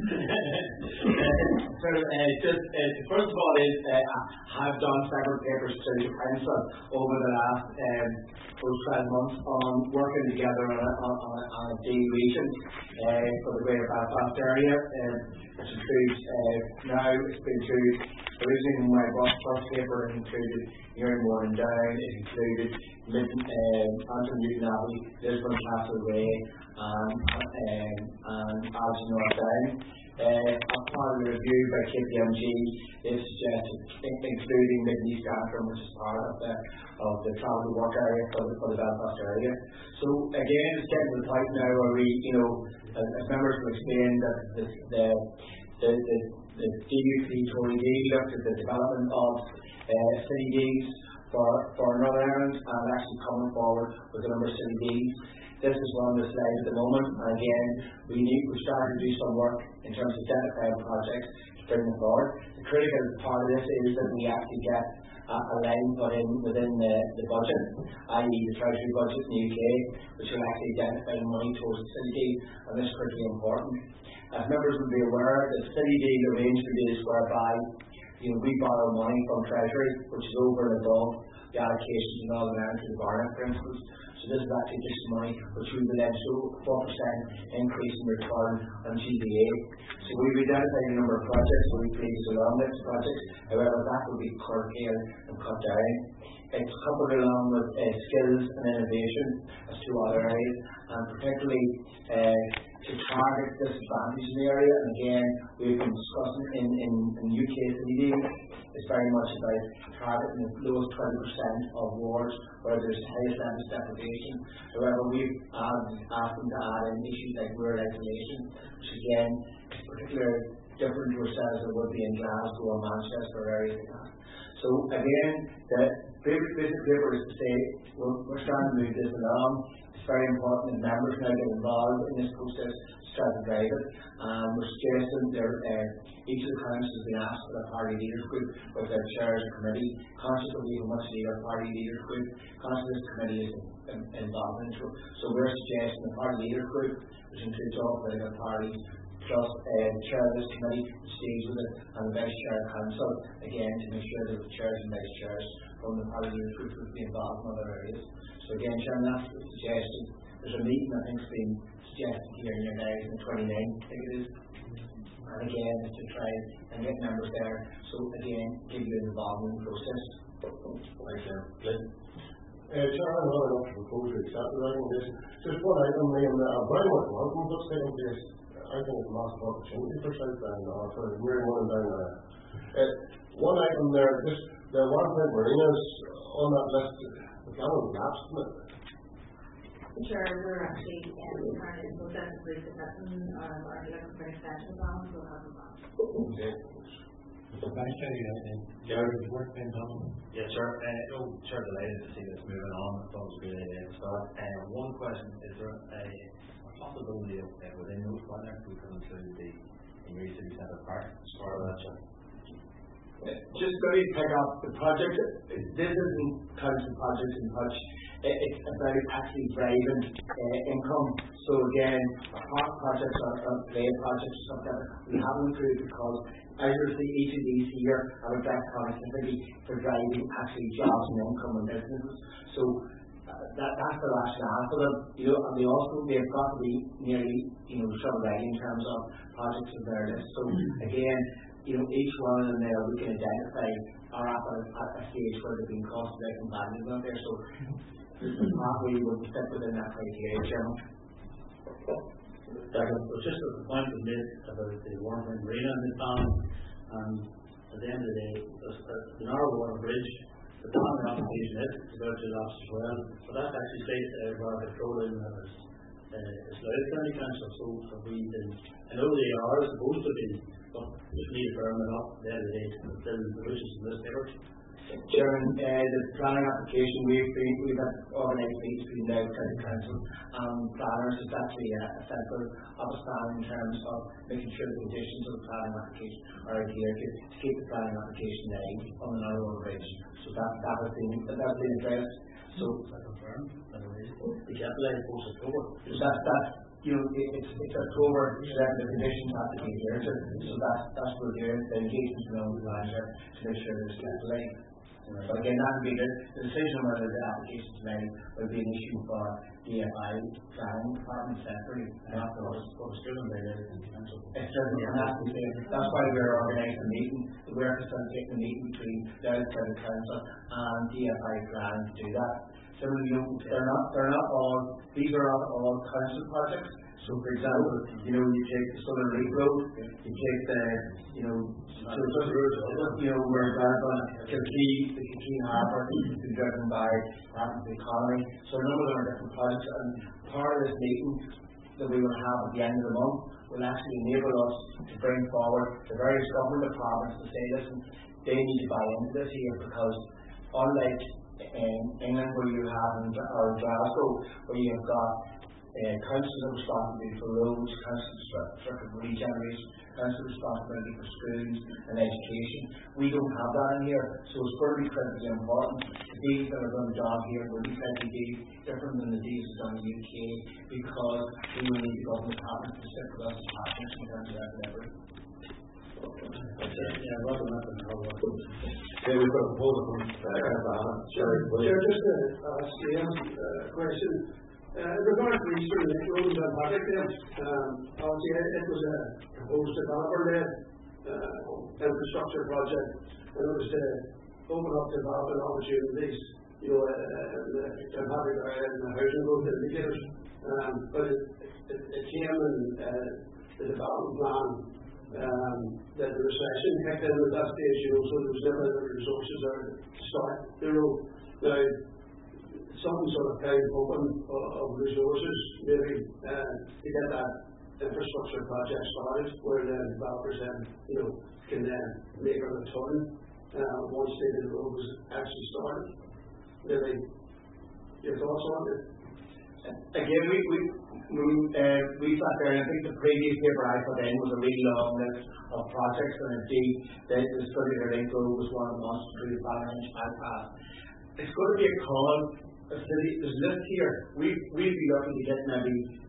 [SPEAKER 6] So, uh, just, uh, first of all, is uh, I've done several papers to the council over the last um, twelve months on working together on a, on, on, on a deviation uh, for the Greater Belfast area, uh, which includes uh, now it's been through originally my first paper included Erin Warren Down, it included Midden, um, Antrim Newton Abbey, Lisbon Castlereagh, and um, and Alton North Down. Uh, as part of the review by K P M G, they suggested including Midden East Antrim, which is part of the of the travel work area for the, for the Belfast area. So again, it's getting to the point now where we, you know, as, as members will explain that the the the, the, the D U P Tory D looked at the development of uh, city deeds for for Northern Ireland and actually coming forward with a number of city deeds. This is one of the slides at the moment, and again, we need we started to do some work in terms of identifying projects to bring them forward. The critical part of this is that we actually get a, a line put in within the, the budget, that is the Treasury budget in the U K, which will actually identify money towards the city deed, and this is critically important. As members will be aware, the city deed arrangement is whereby you know, we borrow money from Treasury, which is over and above the allocations in Northern Ireland to the Barnett, for instance. So this is actually just money which we will then show four percent increase in return on G B A. So we've identified a number of projects that we place along these projects. However, that will be curtailed and cut down. It's coupled along with uh, skills and innovation as two other areas, and particularly uh, to target disadvantage in the area. And again, we've been discussing in, in, in U K city deeds, it's very much about targeting the lowest twenty percent of wards where there's the highest level of deprivation. However, we've asked, asked them to add in issues like rural isolation, which again is particularly different to ourselves than would be in Glasgow or Manchester or areas like that. So again, the basic paper is to say we're, we're trying to move this along. It's very important that members now get involved in this process to try to drive it. Um, we're suggesting that uh, each of the councils has been asked for a party leaders group with their chairs of committee, conscious that we have much need our party leaders group, conscious this committee is in, involved in it. So we're suggesting a party leaders group, which includes all political parties, plus uh, the chair of this committee, which stays with it, and the vice chair of council, again, to make sure that the chairs and vice chairs from the party leaders group would be involved in other areas. So again, Chairman, that's the suggestion
[SPEAKER 12] there's a meeting I think's been suggested here in your guys on the twenty-ninth, I think it is. And again, it's to try and get members there. So again, give you an involvement in the process.
[SPEAKER 3] Thank you. Good. Uh, Chair, I'm not enough to propose to accept the recommendation. Just one item, Liam, that I very much welcome what's taking place. I think it's a massive opportunity for South Down or for we're one down there. Uh, one item there, just the Wildlife Marinas on that list, the plan was lapsed, isn't it?
[SPEAKER 4] Sure, we're actually um, trying to process the submission um, or looking for extension plans, we'll have a plan.
[SPEAKER 3] Okay.
[SPEAKER 7] So thanks, Jenny. Yeah, it's work being done.
[SPEAKER 2] Yeah, sure. Uh, no, sure, delighted to see this moving on. I thought it was a good idea to start. Uh, one question, is there a, a possibility of uh, within those projects we could include the Emery City Centre Park as part of that, sure?
[SPEAKER 12] Just going to pick up the project. This isn't council projects in touch. It's about actually driving uh, income. So again, our park projects or, or play projects or something we haven't included because as you see each of these here are a best connectivity for driving actually jobs and income and businesses. So uh, that, that's the rationale for them. You know, and they also they've got to be nearly you know shovel ready in terms of projects in their list. So again, you know, each one of them there we can identify are at a, at a stage where they've been costed out and valued out there. So this is not really would fit within that criteria, Chairman.
[SPEAKER 3] Second, it was just a point was made about the Warren Marina in the town, and at the end of the day, the Narrow Bridge, the planning application is to go to that as well, but that's actually stated uh, by controlling as uh, it's Louth County Council, so have we been, I know they are supposed to be, but just need to firm it up at the end of the day to fulfill the wishes of this paper.
[SPEAKER 12] Chairman, uh, the planning application we've been, we've had organised meetings between the County Council and planners. It's actually a, a central of a stand in terms of making sure the conditions of the planning application are adhered to to keep the planning application live on the Narrow Bridge. So that that has been that has been addressed. So
[SPEAKER 3] I confirm that we kept live post October.
[SPEAKER 12] That that you know it, it's it's October, so that the conditions have to be adhered to. So that's that's what we're doing. The engagement around the manager to make sure it's kept live. But again, that would be the, the decision on whether the application is made would be an issue for D F I planning department separately, and afterwards, what was driven by the council. It's certainly, and that's, the, that's why we're organising a meeting. We're facilitating a meeting between the County Council and D F I planning to do that. So you know, they're not, they're not all. These are not all council projects. So, for example, you know, you take the Southern League Road, you take the, you know, so just, you know, where Glasgow, Kilkee, the Kilkee Harbour is driven by the economy. So a number of them are different projects, and part of this meeting that we will have at the end of the month will actually enable us to bring forward the various government departments to say, listen, they need to buy into this here because unlike in England where you have in, or in Glasgow where you have got Uh, council responsibility for roads, council for regeneration, council responsibility for schools and education. We don't have that in here, so it's going to be critically important. The deals that are going to job here will be slightly deals different than the deals done in the U K because we will need the government department to sit with us as partners in terms of that delivery.
[SPEAKER 3] Yeah, welcome up and how well.
[SPEAKER 1] Yeah, we've got a proposal from uh,
[SPEAKER 8] Sure, just a uh, Ian, uh, question. Uh, regarding the Eastern Link Road and project there, um, obviously it, it was a proposed developer-led uh, infrastructure project, and it was to open up development opportunities, you know, uh, in having uh, the housing growth indicators. Um, but it, it, it came in uh, the development plan um, that the recession kicked in at that stage, you know, so there was never the resources there to start the road. Now, some sort of kind of open uh, of resources, maybe uh, to get that infrastructure project started, where the developers then, you know, can then make a return uh, once the road was actually started. Maybe your thoughts on it?
[SPEAKER 12] Again, we we we, uh, we sat there, and I think the previous paper I put in was a really long list of projects, and indeed the, the study of the Link Road was one of the most through the five-inch bypass. It's going to be a call. A city, there's a list here. We we'd be looking to get maybe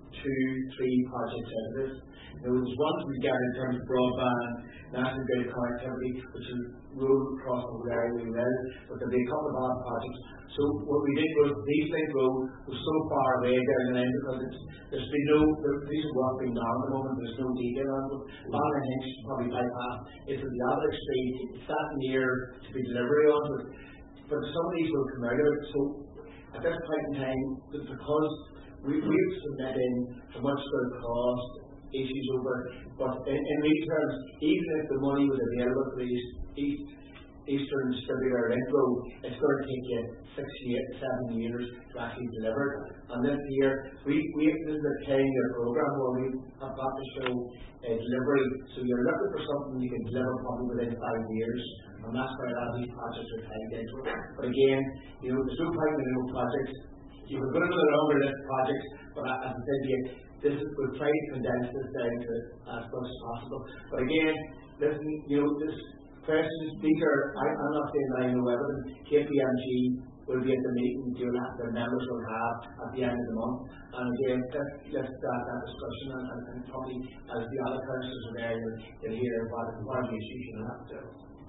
[SPEAKER 12] two, three projects out of this. There was ones we got in terms of broadband, national grid connectivity, which is road crossing very, really well, but there'll be a couple of other projects. So what we did was East Link Road was so far away down the line because it's, there's been no, there, these are work being done at the moment, there's no detail on it. Ballinhinch probably bypass, it's at the other extreme, it's that near to be delivery on, but, but some of these will come out of it. So at this point in time, because we, we've submitted how much it will cost, issues over, but in, in real terms, even if the money was available for the East, East, Eastern Distributor Link Road, it's going to take you six years, seven years to actually deliver. And this year, we, we this is a ten-year program where we have got to show uh, delivery. So you're looking for something you can deliver probably within five years, and that's why a lot of these projects are tied into it. But again, you know, there's no point in no projects. You can go into the longer list projects, but as I said to you, this is, we'll try to condense this down to as much as possible. But again, listen, you know, this questions, these are, I, I'm not saying that I know everything. K P M G will be at the meeting, you'll have, the members will have at the end of the month. And again, let's, let's start that discussion, and, and, and probably as the other councillors are there, you'll, you'll hear what, what the issues you'll have to.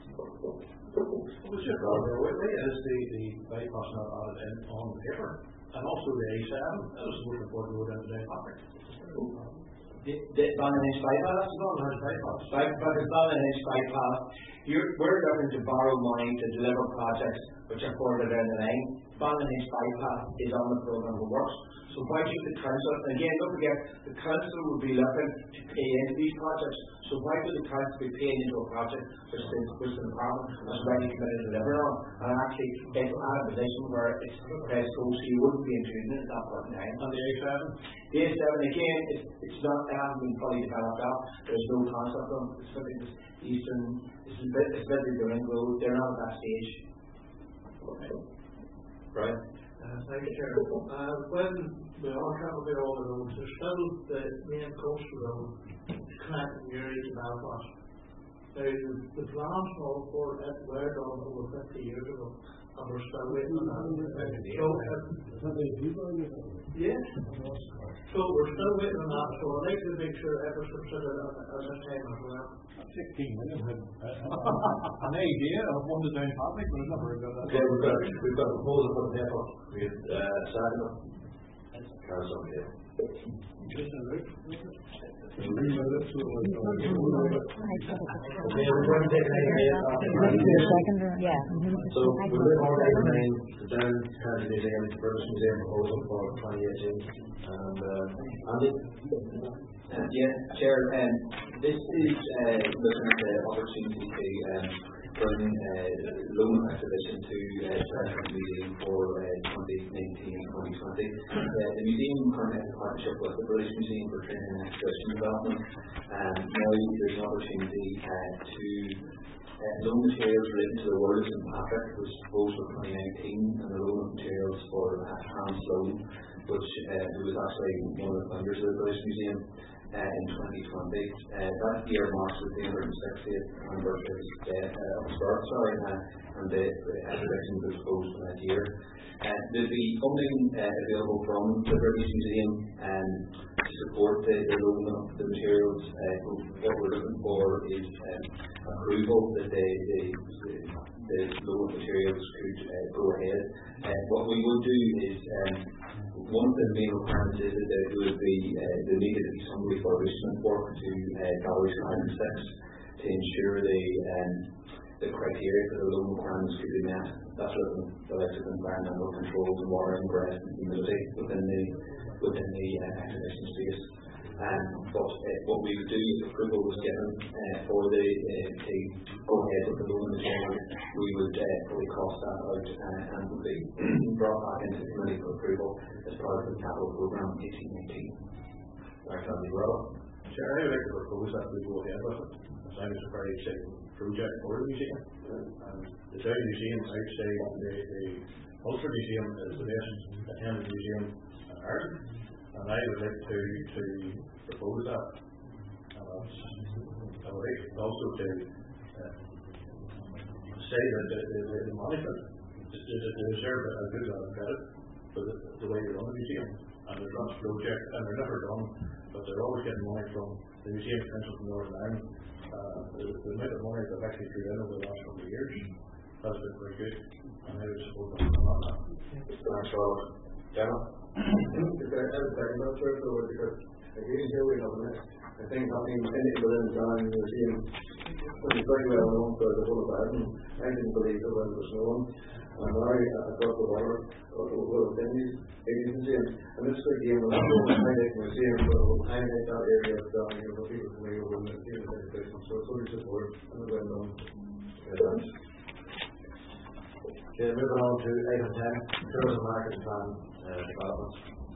[SPEAKER 2] What's your brother? Where is the, the bypass not added in on the paper? And also the A seven, that was the most important road in the day topic.
[SPEAKER 12] The, the Ballinhinch bypass?
[SPEAKER 2] Ballinhinch bypass.
[SPEAKER 12] Bypass, Ballinhinch bypass. You're, we're looking to borrow money to deliver projects which are further down the line. Ballinhinch bypass is on the programme of works. So why should the council, and again, don't forget, the council will be looking to pay into these projects. So why should the council be paying into a project which the, which the department has already committed to deliver on? And actually, it's at a position where it's press goes, so you wouldn't be including it at that point in time.
[SPEAKER 2] On the A seven?
[SPEAKER 12] The A seven, again, it's, it's not, it hasn't been fully developed out. There's no concept of it. It's really this Eastern, it's a bit, it's a bit of the ring road. They're not at that stage.
[SPEAKER 2] Okay. Right.
[SPEAKER 9] Uh, thank you, Chair. Uh, when we all travel by all the roads, there's still the main coastal road connecting Newry to Belfast. Now, the plans all for it were done over fifty years ago, and we're still waiting on that. So, uh, yeah. So we're still waiting on that. So I'd like to make sure it was considered at, at this time as well.
[SPEAKER 7] Sixteen million had uh, an idea of one design public, but it's never got that.
[SPEAKER 2] Okay, we've got we've got a proposal for the paper. We had uh, Sagan, cars on here.
[SPEAKER 7] Just a look.
[SPEAKER 2] Okay, we're going to take an idea.
[SPEAKER 13] Yeah.
[SPEAKER 2] So we live on that name, the Down County Museum, British Museum proposal for twenty eighteen, and uh, Andy.
[SPEAKER 6] Uh, yeah, Chair, um, this is uh, looking at the opportunity to um, bring uh, loan exhibition to uh, Treasury Museum for uh, twenty nineteen and twenty twenty. Uh, the museum currently has a partnership with the British Museum for Training and Exhibition Development. Um, now there's an opportunity uh, to uh, loan materials related to the World of Saint Patrick, which was proposed for twenty nineteen, and the loan of materials for uh, Hans Sloane, which uh, who was actually one of the founders of the British Museum. Uh, in twenty twenty, uh, that year marks the three hundred sixtieth anniversary of his death, uh, of his birth, sorry, uh, and the, the exhibition was closed for that year. Uh, there'll be funding uh, available from the British Museum um, to support the, the loan of the materials. Uh, what we're looking for is um, approval that the, the, the, the loan of materials could uh, go ahead. Uh, what we would do is um, one of the main requirements is that there would be uh, there needed to be some refurbishment work to uh, galleries five and six to ensure the um, the criteria for the loan requirements could be met. That's looking at the likes of environmental controls and water ingress and humidity within the within the uh, exhibition space. Um, but uh, what we would do if approval was given uh, for the uh, to go ahead with the loan material, we would uh, fully cost that out uh, and would be brought back into the committee for approval as part of the capital programme eighteen nineteen.
[SPEAKER 2] Thanks, Andy. Well, Chair, I would like to propose that we go ahead with it. It sounds a very exciting project for the museum. And the Down Museum, I would say the, the Ulster Museum is the best attended museum in Ireland. And I would like to, to propose that. Uh, I would like also to uh, say that the, the, the management deserve a good amount of credit for the, the way they run the museum.
[SPEAKER 7] and they're lots of projects, and they're never done, but they're always getting money from the Museum Council from Northern Ireland. Uh, the, the amount of money they've actually threw in over the last couple of years has been very good, and I would support them on that.
[SPEAKER 2] Thanks, Robert. Gemma?
[SPEAKER 10] If I have a second on church over, because again here we have the next I think happening anything within the Down Museum, which is very well known for the whole of Ireland. I didn't believe it when it was known. And now I got the water within these museum. And this is a game of the highlight museum, so it will highlight that area of Down here for people coming over and seeing the education. So it's only support and well known.
[SPEAKER 2] Okay, moving on to item ten, tourism market plan uh, development.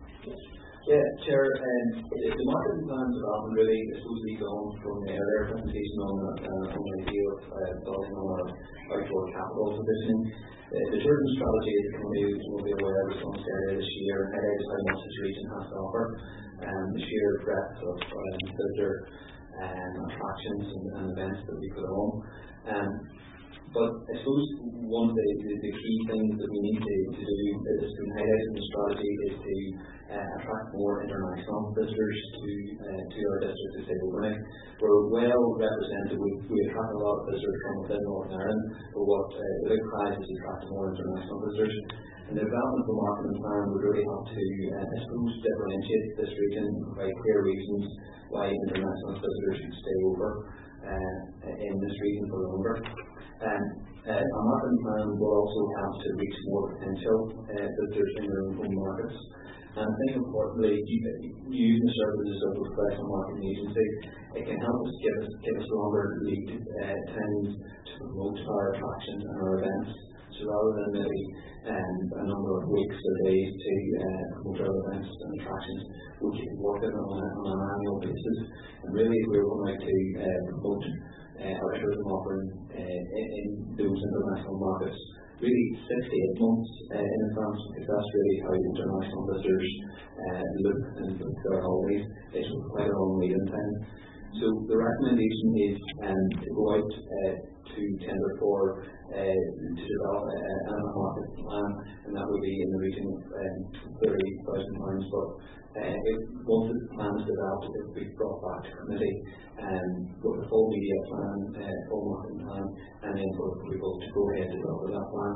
[SPEAKER 6] Yeah, Chair, um, the market plan development really is supposed to be gone from the earlier presentation on, uh, on the idea of uh, building on our outdoor capital positioning. Uh, the tourism strategy is coming out, will be aware, was launched earlier this year, and highlights how much this region has to offer, um, the sheer breadth of um, visitor um, attractions and, and events that we put on. Um, But I suppose one of the, the, the key things that we need to, to do that has been highlighted in the strategy is to uh, attract more international visitors to uh, to our district of Sable Running. We're well represented. We, we attract a lot of visitors from within Northern Ireland, but what uh, the big prize is attracting more international visitors. And the development of the marketing plan would really have to, uh, I suppose, differentiate this region and provide clear reasons why international visitors should stay over uh, in this region for longer. Um, uh, our marketing plan will also have to reach more potential uh, visitors in their own home markets. And I think importantly, using the services of a professional marketing agency, it can help us give us give us longer lead uh, times to promote our attractions and our events. So rather than maybe um, a number of weeks or days to uh, promote our events and attractions, we keep working on, a, on an annual basis. And really, we're going to uh, promote Uh, our tourism offering uh, in, in those international markets really six to eight months uh, in advance, because that's really how international visitors uh, look and look their holidays. It's quite a long lead-in time. So the recommendation is um, to go out uh, to tender for uh, to develop a, a market plan, and that would be in the region of um, thirty thousand pounds. But uh, if once the plan is developed, it will be brought back to committee um, with a full media plan, uh, full marketing plan, and then for people to go ahead and develop that plan.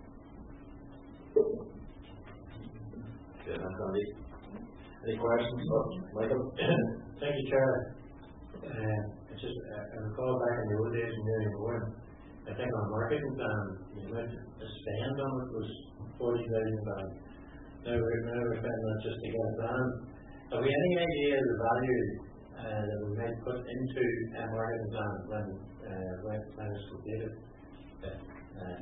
[SPEAKER 2] Yeah, that's Andy. Any questions? Oh, Michael?
[SPEAKER 3] Thank you, Chair. Uh, it's just, uh, I recall back in the old days in Mary Moore, I think on marketing plan, the amount to spend on it was forty thousand pounds. Now we're now we're spending that just to get a plan. Have we any idea of the value uh, that we might put into a marketing plan when uh, when the plan is completed? Uh,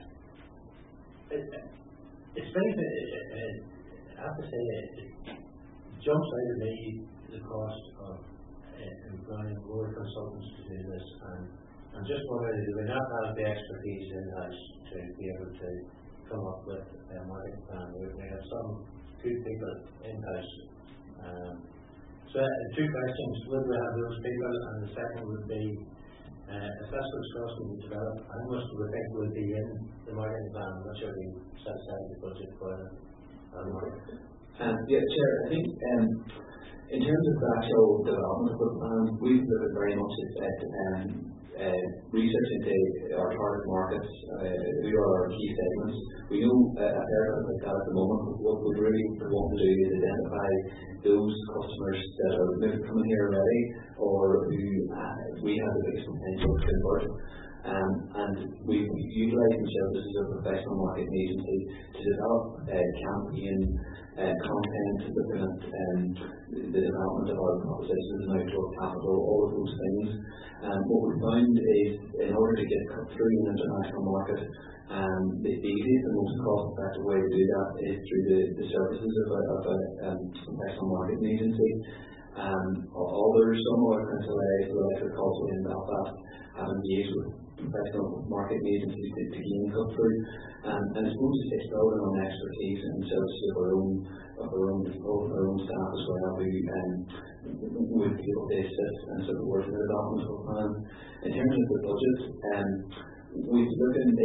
[SPEAKER 3] it, it's very, uh, I have to say, it, it jumps out at me the cost of uh, employing more consultants to do this, and I'm just wondering, do we not have the expertise in-house to be able to come up with a marketing plan? We, we have some good people in-house. Um, so uh, two questions: would we have those people? And the second would be, uh, if that's what's costing to develop, how much do we think will be in the marketing plan? What should we set aside the budget for our marketing?
[SPEAKER 6] Um, yeah, Chair, I think um, in terms of the actual development of the plan, we've looked very much at um, uh, research into our target markets, uh, who are our key segments. We know uh, at areas like that at the moment, what we really want to do is identify those customers that are maybe coming here already, or who uh, we have the biggest potential to convert. Um, and we utilise the services of a professional marketing agency to develop a uh, campaign uh, content, looking at um, the development of our propositions and outdoor capital, all of those things. Um, what we found is, in order to get cut through an international market, um, the easiest and most cost-effective way to do that is through the, the services of a, of a um, professional marketing agency. Um, although some other council areas, like agriculture in Belfast, have engaged with professional marketing agencies to, to gain cut through. Um, and I suppose it's building on expertise and services of our own of our own people, our own staff as well, who um, would be able to assist and support the development of the plan. In terms of the budget, um, we've looked at it,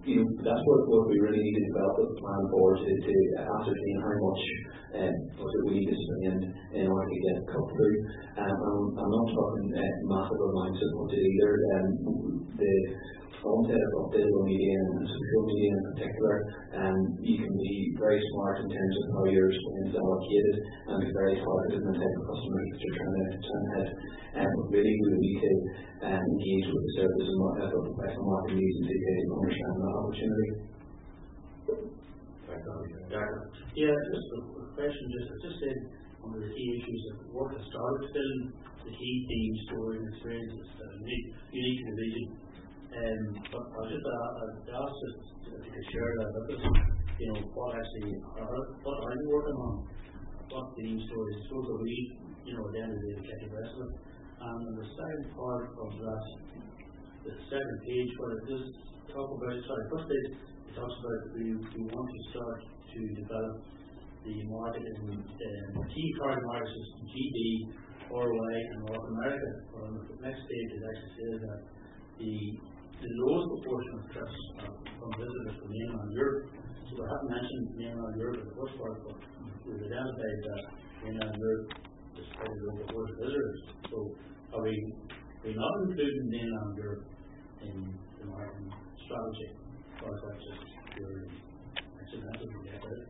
[SPEAKER 6] you know, that's what, what we really need to develop a plan for, to, to ascertain how much um, budget we need to spend in order to get cut through. Um, I'm, I'm not talking uh, massive amounts of budget either. Um, the onset of digital media and social media in particular, um, you can be very smart in terms of how your spend is allocated and be very targeted in the type of customers that you're trying to, trying to hit. Um, but really, we need to um, engage with the service and uh, the professional marketing agency to understand that opportunity.
[SPEAKER 3] Yeah, just a question. Just I just said one of the key issues of work has started still the key theme, story, and experiences that are unique, unique to the region. Um, but I was just uh, asked if you could share that with us. You know, what actually are what are you working on? What theme stories? So that we, you know, at the end of the day, get the rest of it. And the second part of that, the second page, where it does talk about, sorry, first page, it talks about we, we want to start to develop the market in um, key target markets is G B, R O I, and North America. Well, the next page it actually says that the the lowest proportion of trips are from visitors from mainland Europe. So we haven't mentioned mainland Europe in the first part, but we've identified that mainland Europe is quite a low proportion of visitors. So are we, are we not including mainland Europe in the marketing strategy? Or is that just purely accidental to get out?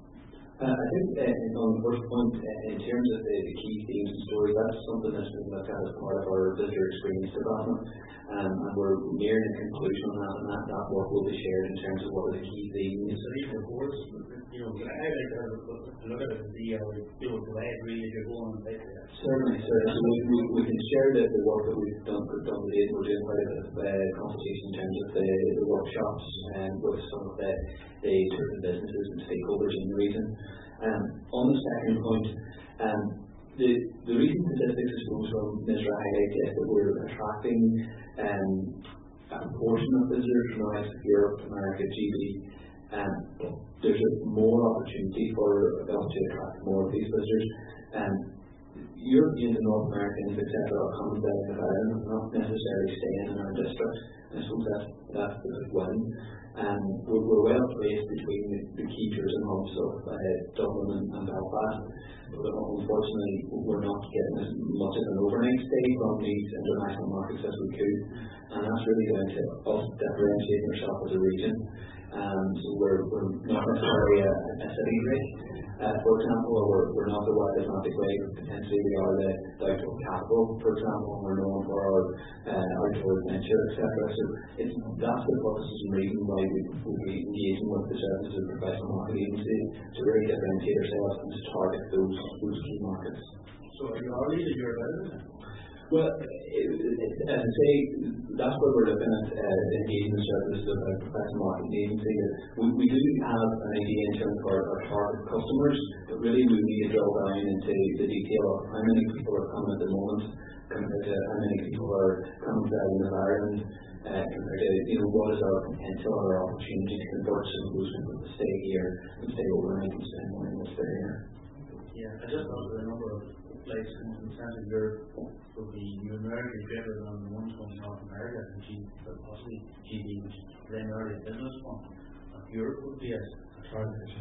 [SPEAKER 6] Uh, I think uh, on the first point, uh, in terms of the, the key themes and stories, that's something that's been looked at as part of our visitor experience development, um, and we're nearing a conclusion on that, and that, that work will be shared in terms of what are the key themes.
[SPEAKER 3] So these reports, you know, I like to look at it and see how we do it, do I agree that you're going like that?
[SPEAKER 6] Certainly, certainly. So we, we, we can share the, the work that we've done, done to date. We're doing quite a bit of uh, consultation in terms of the, the workshops and with some of the, the certain businesses and stakeholders in the region. Um, on the second point, um, the, the recent statistics, I suppose, from Misra highlight is that we're attracting um, a proportion of visitors from the likes of Europe, America, G B. Um, there's a more opportunity for us to attract more of these visitors. Um, Europeans and North Americans, et cetera, are coming down to Ireland, not necessarily staying in our district. I suppose that's, that's the big one. Um, we're, we're well placed between the, the key tourism hubs of uh, Dublin and, and Belfast, but unfortunately we're not getting as much of an overnight stay from these international markets as we could, and that's really down to us differentiating ourselves as a region. Um, so we're, we're not necessarily a, a city break, uh, for example, or we're, we're not the Wild Atlantic Way, potentially we are the, the outdoor capital, for example, and we're known for our uh, outdoor adventure, et cetera. So it's, that's the purpose and reason why we will be engaging with the services of professional marketing agency to really differentiate ourselves and to target those, those key markets.
[SPEAKER 3] So are you already that you're better than that?
[SPEAKER 6] Well, it, it, as I say, that's where we're looking at uh, engaging the services of a professional marketing agency. We, we do have an idea in terms of our, our target customers, but really we need to drill down into the detail of how many people are coming at the moment compared to how many people are coming to Ireland, Ireland uh, compared to, you know, what is our potential or our opportunity to convert some of those people to stay here and stay overnight and spend money and stay here.
[SPEAKER 3] Yeah, I just thought the number of places in Central Europe would be numerically greater than the ones from North America and G, but possibly G B, which is primarily a business one. Uh, Europe would be a target.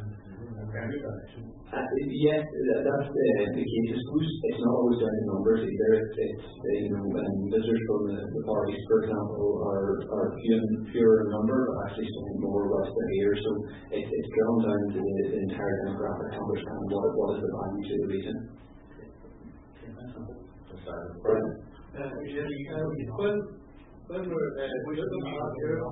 [SPEAKER 6] Uh, yes, that, that's the, the case. I suppose it's not always down to numbers either. It's, it's you know, um, visitors from the, the Far East, for example, are, are few in fewer number, but actually something more west of here. So it, it's drawn down to the, the entire demographic to understand what, what is the value to the region.
[SPEAKER 3] Right. Uh, when, when we're uh, we looking at Europe,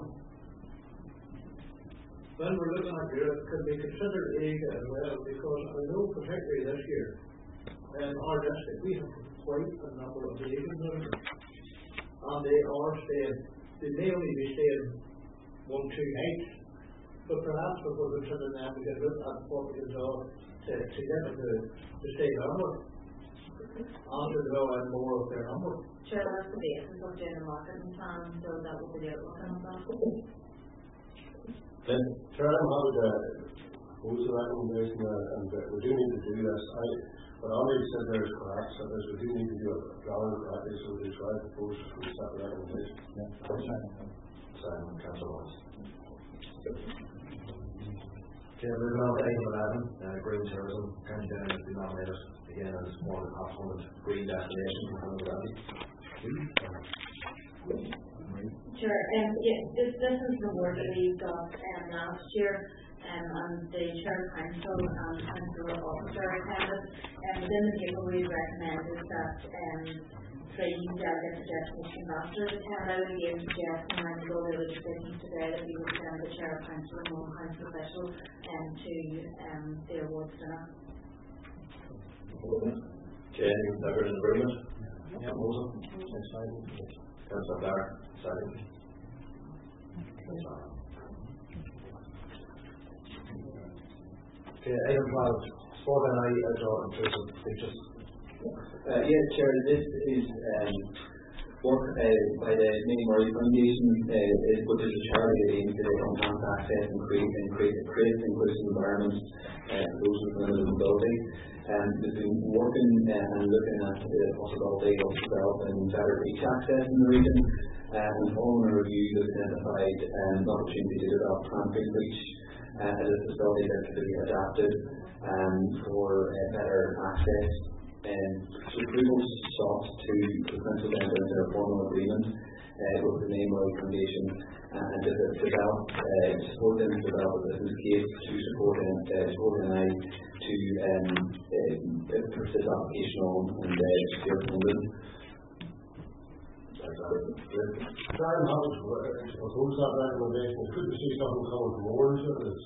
[SPEAKER 3] when we're looking at Europe, could we consider Asia as well? Because I know particularly this year, in our district, we have quite a number of Asian visitors, and they are staying. They may only be staying one, two nights, but perhaps we could consider them to get looked at what we can do to, to get them to, to stay longer. After the go and more of their number.
[SPEAKER 4] Sure, that's the basis of doing a marketing plan, so that will be the outlook on that.
[SPEAKER 14] Then, Chair, I'm happy to pose the recommendation, uh, and uh, we do need to do this. I, what Ollie said there is correct, so there's, we do need to do it rather correctly, so we try to propose a separate recommendation. Yeah, Simon, Councillor Lawrence.
[SPEAKER 2] Okay, moving on to item eleven, uh, green tourism. County Down has been nominated again as one of the top one green destinations in Canada.
[SPEAKER 4] Sure. Um, yeah, this, this is the award that we got um, last year, um, and the Chair of Council and Council Officer attended. Um, within the paper, we recommended that um, three delegates to Destination Ambassadors attend. I would again suggest, and I'm going to go over the decisions today, that we would send the Chair of Council and one Council official um, to um, the awards dinner.
[SPEAKER 2] Okay, everyone in agreement? Yeah, Mosen. Next slide. Councillor Blair, second. Okay, item twelve, sport and I outdoor inclusive features.
[SPEAKER 6] Uh, yes, Chair, this is um, work uh, by the Minnie Murray Foundation, uh, which is a charity that aims to enhance access and create, and create, create inclusive environments uh, for those with limited mobility. Um, we've been working uh, and looking at the possibility of developing better beach access in the region, uh, and following a review we've identified um, an opportunity to develop Cranfield Beach uh, as a facility that could be adapted um, for uh, better access. Um, so approval sought to the council to enter into a formal agreement uh, with the Minnie Murray Foundation uh, and to develop, uh, support them to develop a business case to support them, uh, support them and I to um, uh, put this application on and uh, secure funding.
[SPEAKER 14] Brian Hobbs proposed that recommendation. It's good to see something coming from Orange with this.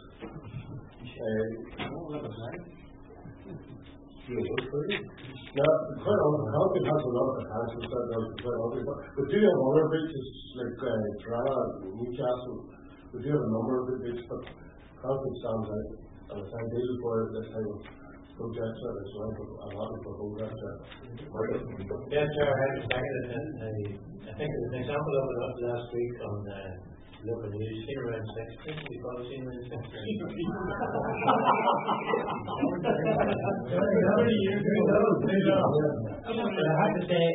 [SPEAKER 14] Now, quite often, Calgary has a lot of potential set down to quite often, but we do have other beaches like uh, Drogheda and Newcastle. We do have a number of good beaches, but Calgary stands out. And I thank you for this type of project that is like a lot of progress there.
[SPEAKER 3] Yes, sir, I have a second, and I, I think there's an example of it up last week on uh, local news, seen around six, we've all seen around six. How many years ago? I have to say,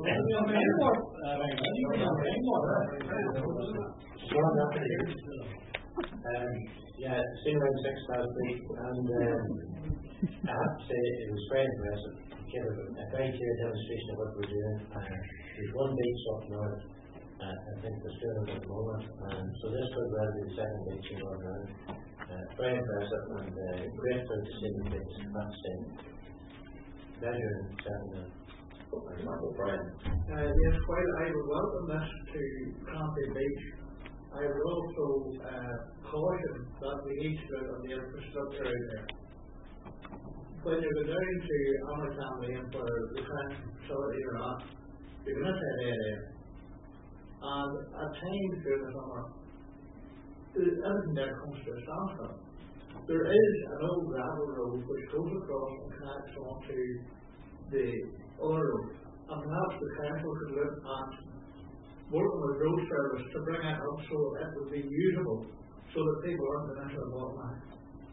[SPEAKER 3] one after the years. Um, yeah, seen around six last week, and um, I have to say it was very impressive. It gave a, a very clear demonstration of what we're doing. Uh, there's one beach up north. Uh, I think the students at the moment, um, so this could well be the second beach in Northern Ireland. Uh, very impressive and uh, great for the city beach. That's the pleasure in setting the Brian.
[SPEAKER 9] Uh, yes, while I would welcome this to Cranfield Beach, I would also uh, caution that we need to look on the infrastructure out there. When you go down to Amertown Lane for the current facility or not, you're going to say there there. And at times during the summer, everything there comes to a standstill. There is an old gravel road which goes across and connects onto the other road. And perhaps the council could look at working with road service to bring it up so it would be usable, so that people aren't going into the bottom line.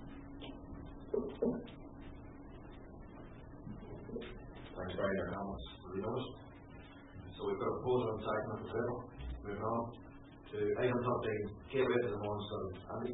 [SPEAKER 2] Thanks, Brian. Your comments? Have you noticed? So we've got a proposal on second at the table. Moving on to item thirteen, gateway to the morning study. Andy?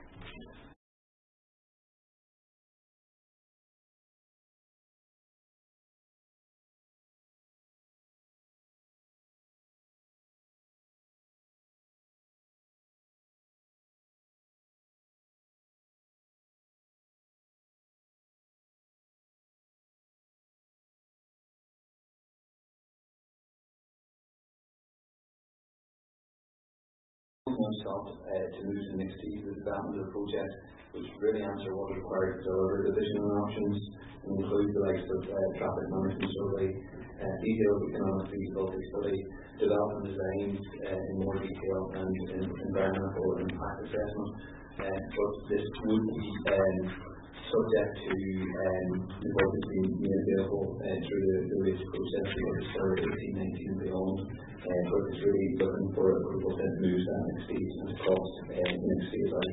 [SPEAKER 6] Sought uh, to move to the next stage of the development of the project, which really answer what is required to deliver the vision and options, and include the likes of uh, traffic management survey, uh, detailed economic feasibility study, development designs uh, in more detail, and in environmental impact assessment. Uh, but this would be um, subject to um, the budget being made available uh, through the, the rates process for eighteen nineteen and beyond. Uh, but it's really looking for approval to move that next stage and across uh, the next phase out.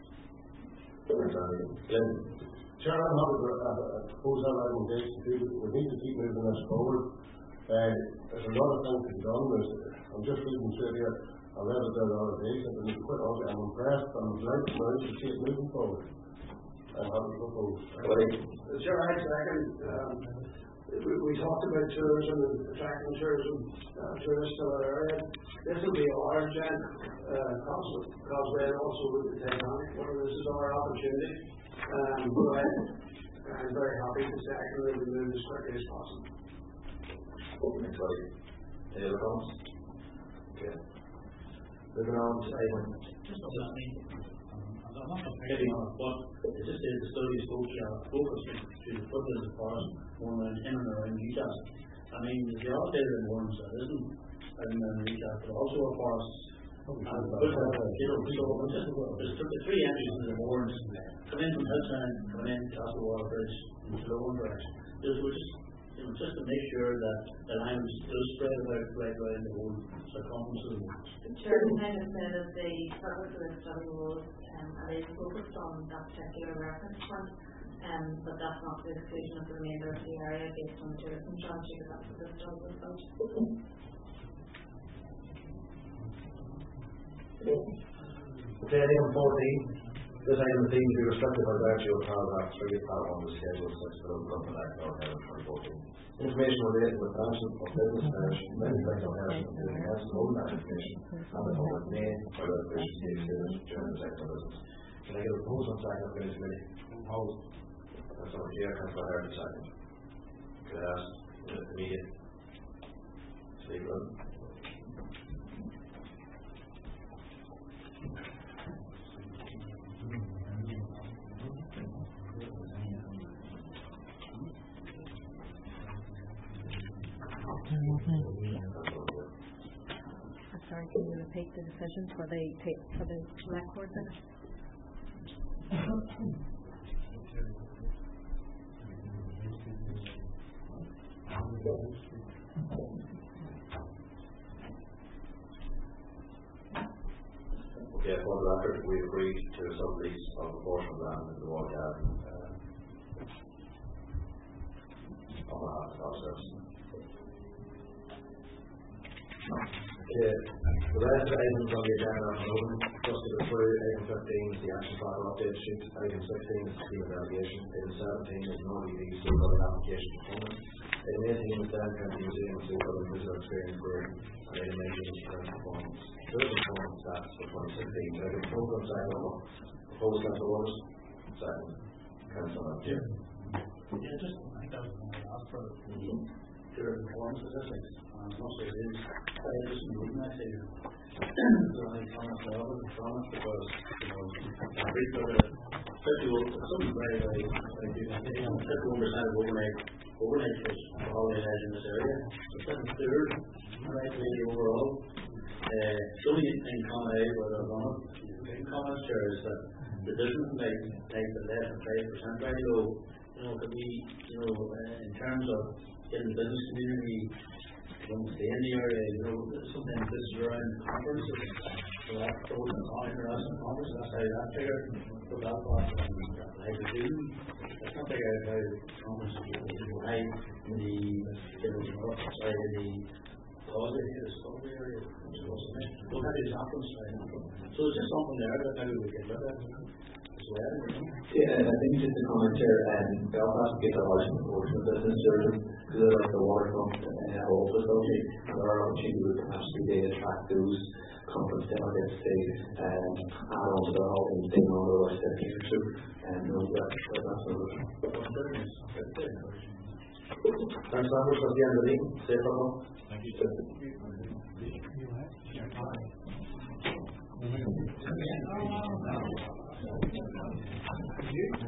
[SPEAKER 14] Glenn? Chair, I'm happy to uh, propose that recommendation too. We need to keep moving this forward. Uh, there's a lot of things to be done. There's, I'm just reading through here. I read it there the other day, and it's quite obvious. I'm impressed, I'm delighted now to see it moving forward. I'm happy to propose.
[SPEAKER 3] Sure, I second. Um, we, we talked about tourism and attracting tourism, uh, tourists to our area. This will be a large uh, causeway also with the Titanic. Well, this is our opportunity. Um, but I'm very happy to second that we move as quickly as possible.
[SPEAKER 2] Next slide. Any other comments? Okay. Moving on to item.
[SPEAKER 15] Just on that, I mean, I'm not comparing on it, but it just says the study is focused to the foothills of forest more than in and around Newcastle. I mean, there's the odd area in Warren that isn't in Newcastle, but also a forest. And foothills, you know, so just, just took the three entries to the Warrens, come in from Hillside, come in Castle Water Bridge, into the Warren direction. Just, we're just, you know, just to make sure that the lines still spread out right around the whole circumference of the Warrens.
[SPEAKER 4] The chairman kind of said that the purpose of the study was um, and they focused on that particular reference point, um, but that's not the exclusion of the remainder of the area based on the tourism strategy, but that's what the study was about.
[SPEAKER 2] Okay, item fourteen. This item is deemed to be restricted by virtue of paragraph three of part one of the Schedule six of the Government Act twenty fourteen. Information related to the financial or business affairs, many effects on health, including health and own information, and the public may, by resolution, be excluded during the sector business. Can I get a proposal on second of the committee? Opposed. That's on here, Councillor Howard, second. Could I ask the immediate speaker?
[SPEAKER 13] I'm sorry, can you repeat the decision for the for the record then?
[SPEAKER 2] Okay, for the record, we agreed to a sublease of a portion of land in the Wall Garden uh, on behalf of our service. Okay, the rest of the items on the agenda are open. Just to go through, item fifteen is the action plan update sheet, item sixteen is the scheme of delegation, item seventeen is non E V student other application component, item eighteen is then county museum and student other visitor experience group, and item nineteen is current performance. Tourism performance stats for twenty sixteen. So I can program second on proposed council orders. Second, councillor Jim.
[SPEAKER 15] Yeah, just I think that was the last for the tourism performance statistics. Um, mostly it is I just moving that to so I comment well with the comments because you know I read over fifty something very very fifty-one percent of overnight overnight trips are holiday in this area. So second third right maybe overall. Uh the only thing common area where they're on it in comments here is that the difference like like the less than five percent very low, you know, could be you know uh, in terms of getting the business community don't stay in the area, you know, sometimes this is around conferences, so that's told in an international conference, that's how that figure, so that part, like the do, that's not figure out how conferences will high in the, you know, north side of the cause area, the Scotland area, so that is happens, so it's just something there that maybe we can look at as well, you know.
[SPEAKER 6] Yeah, and I think just a comment here, and Belfast gets a large proportion of business tourism because of like the waterfront and uh, whole facility, and there are opportunities with capacity to attract those conference delegates to um, add on to their whole and stay on the list of future too, and you know, that's that's what we're
[SPEAKER 2] Thanks, Sanders. That's the end of the meeting. Safe on.
[SPEAKER 7] Thank you.
[SPEAKER 9] You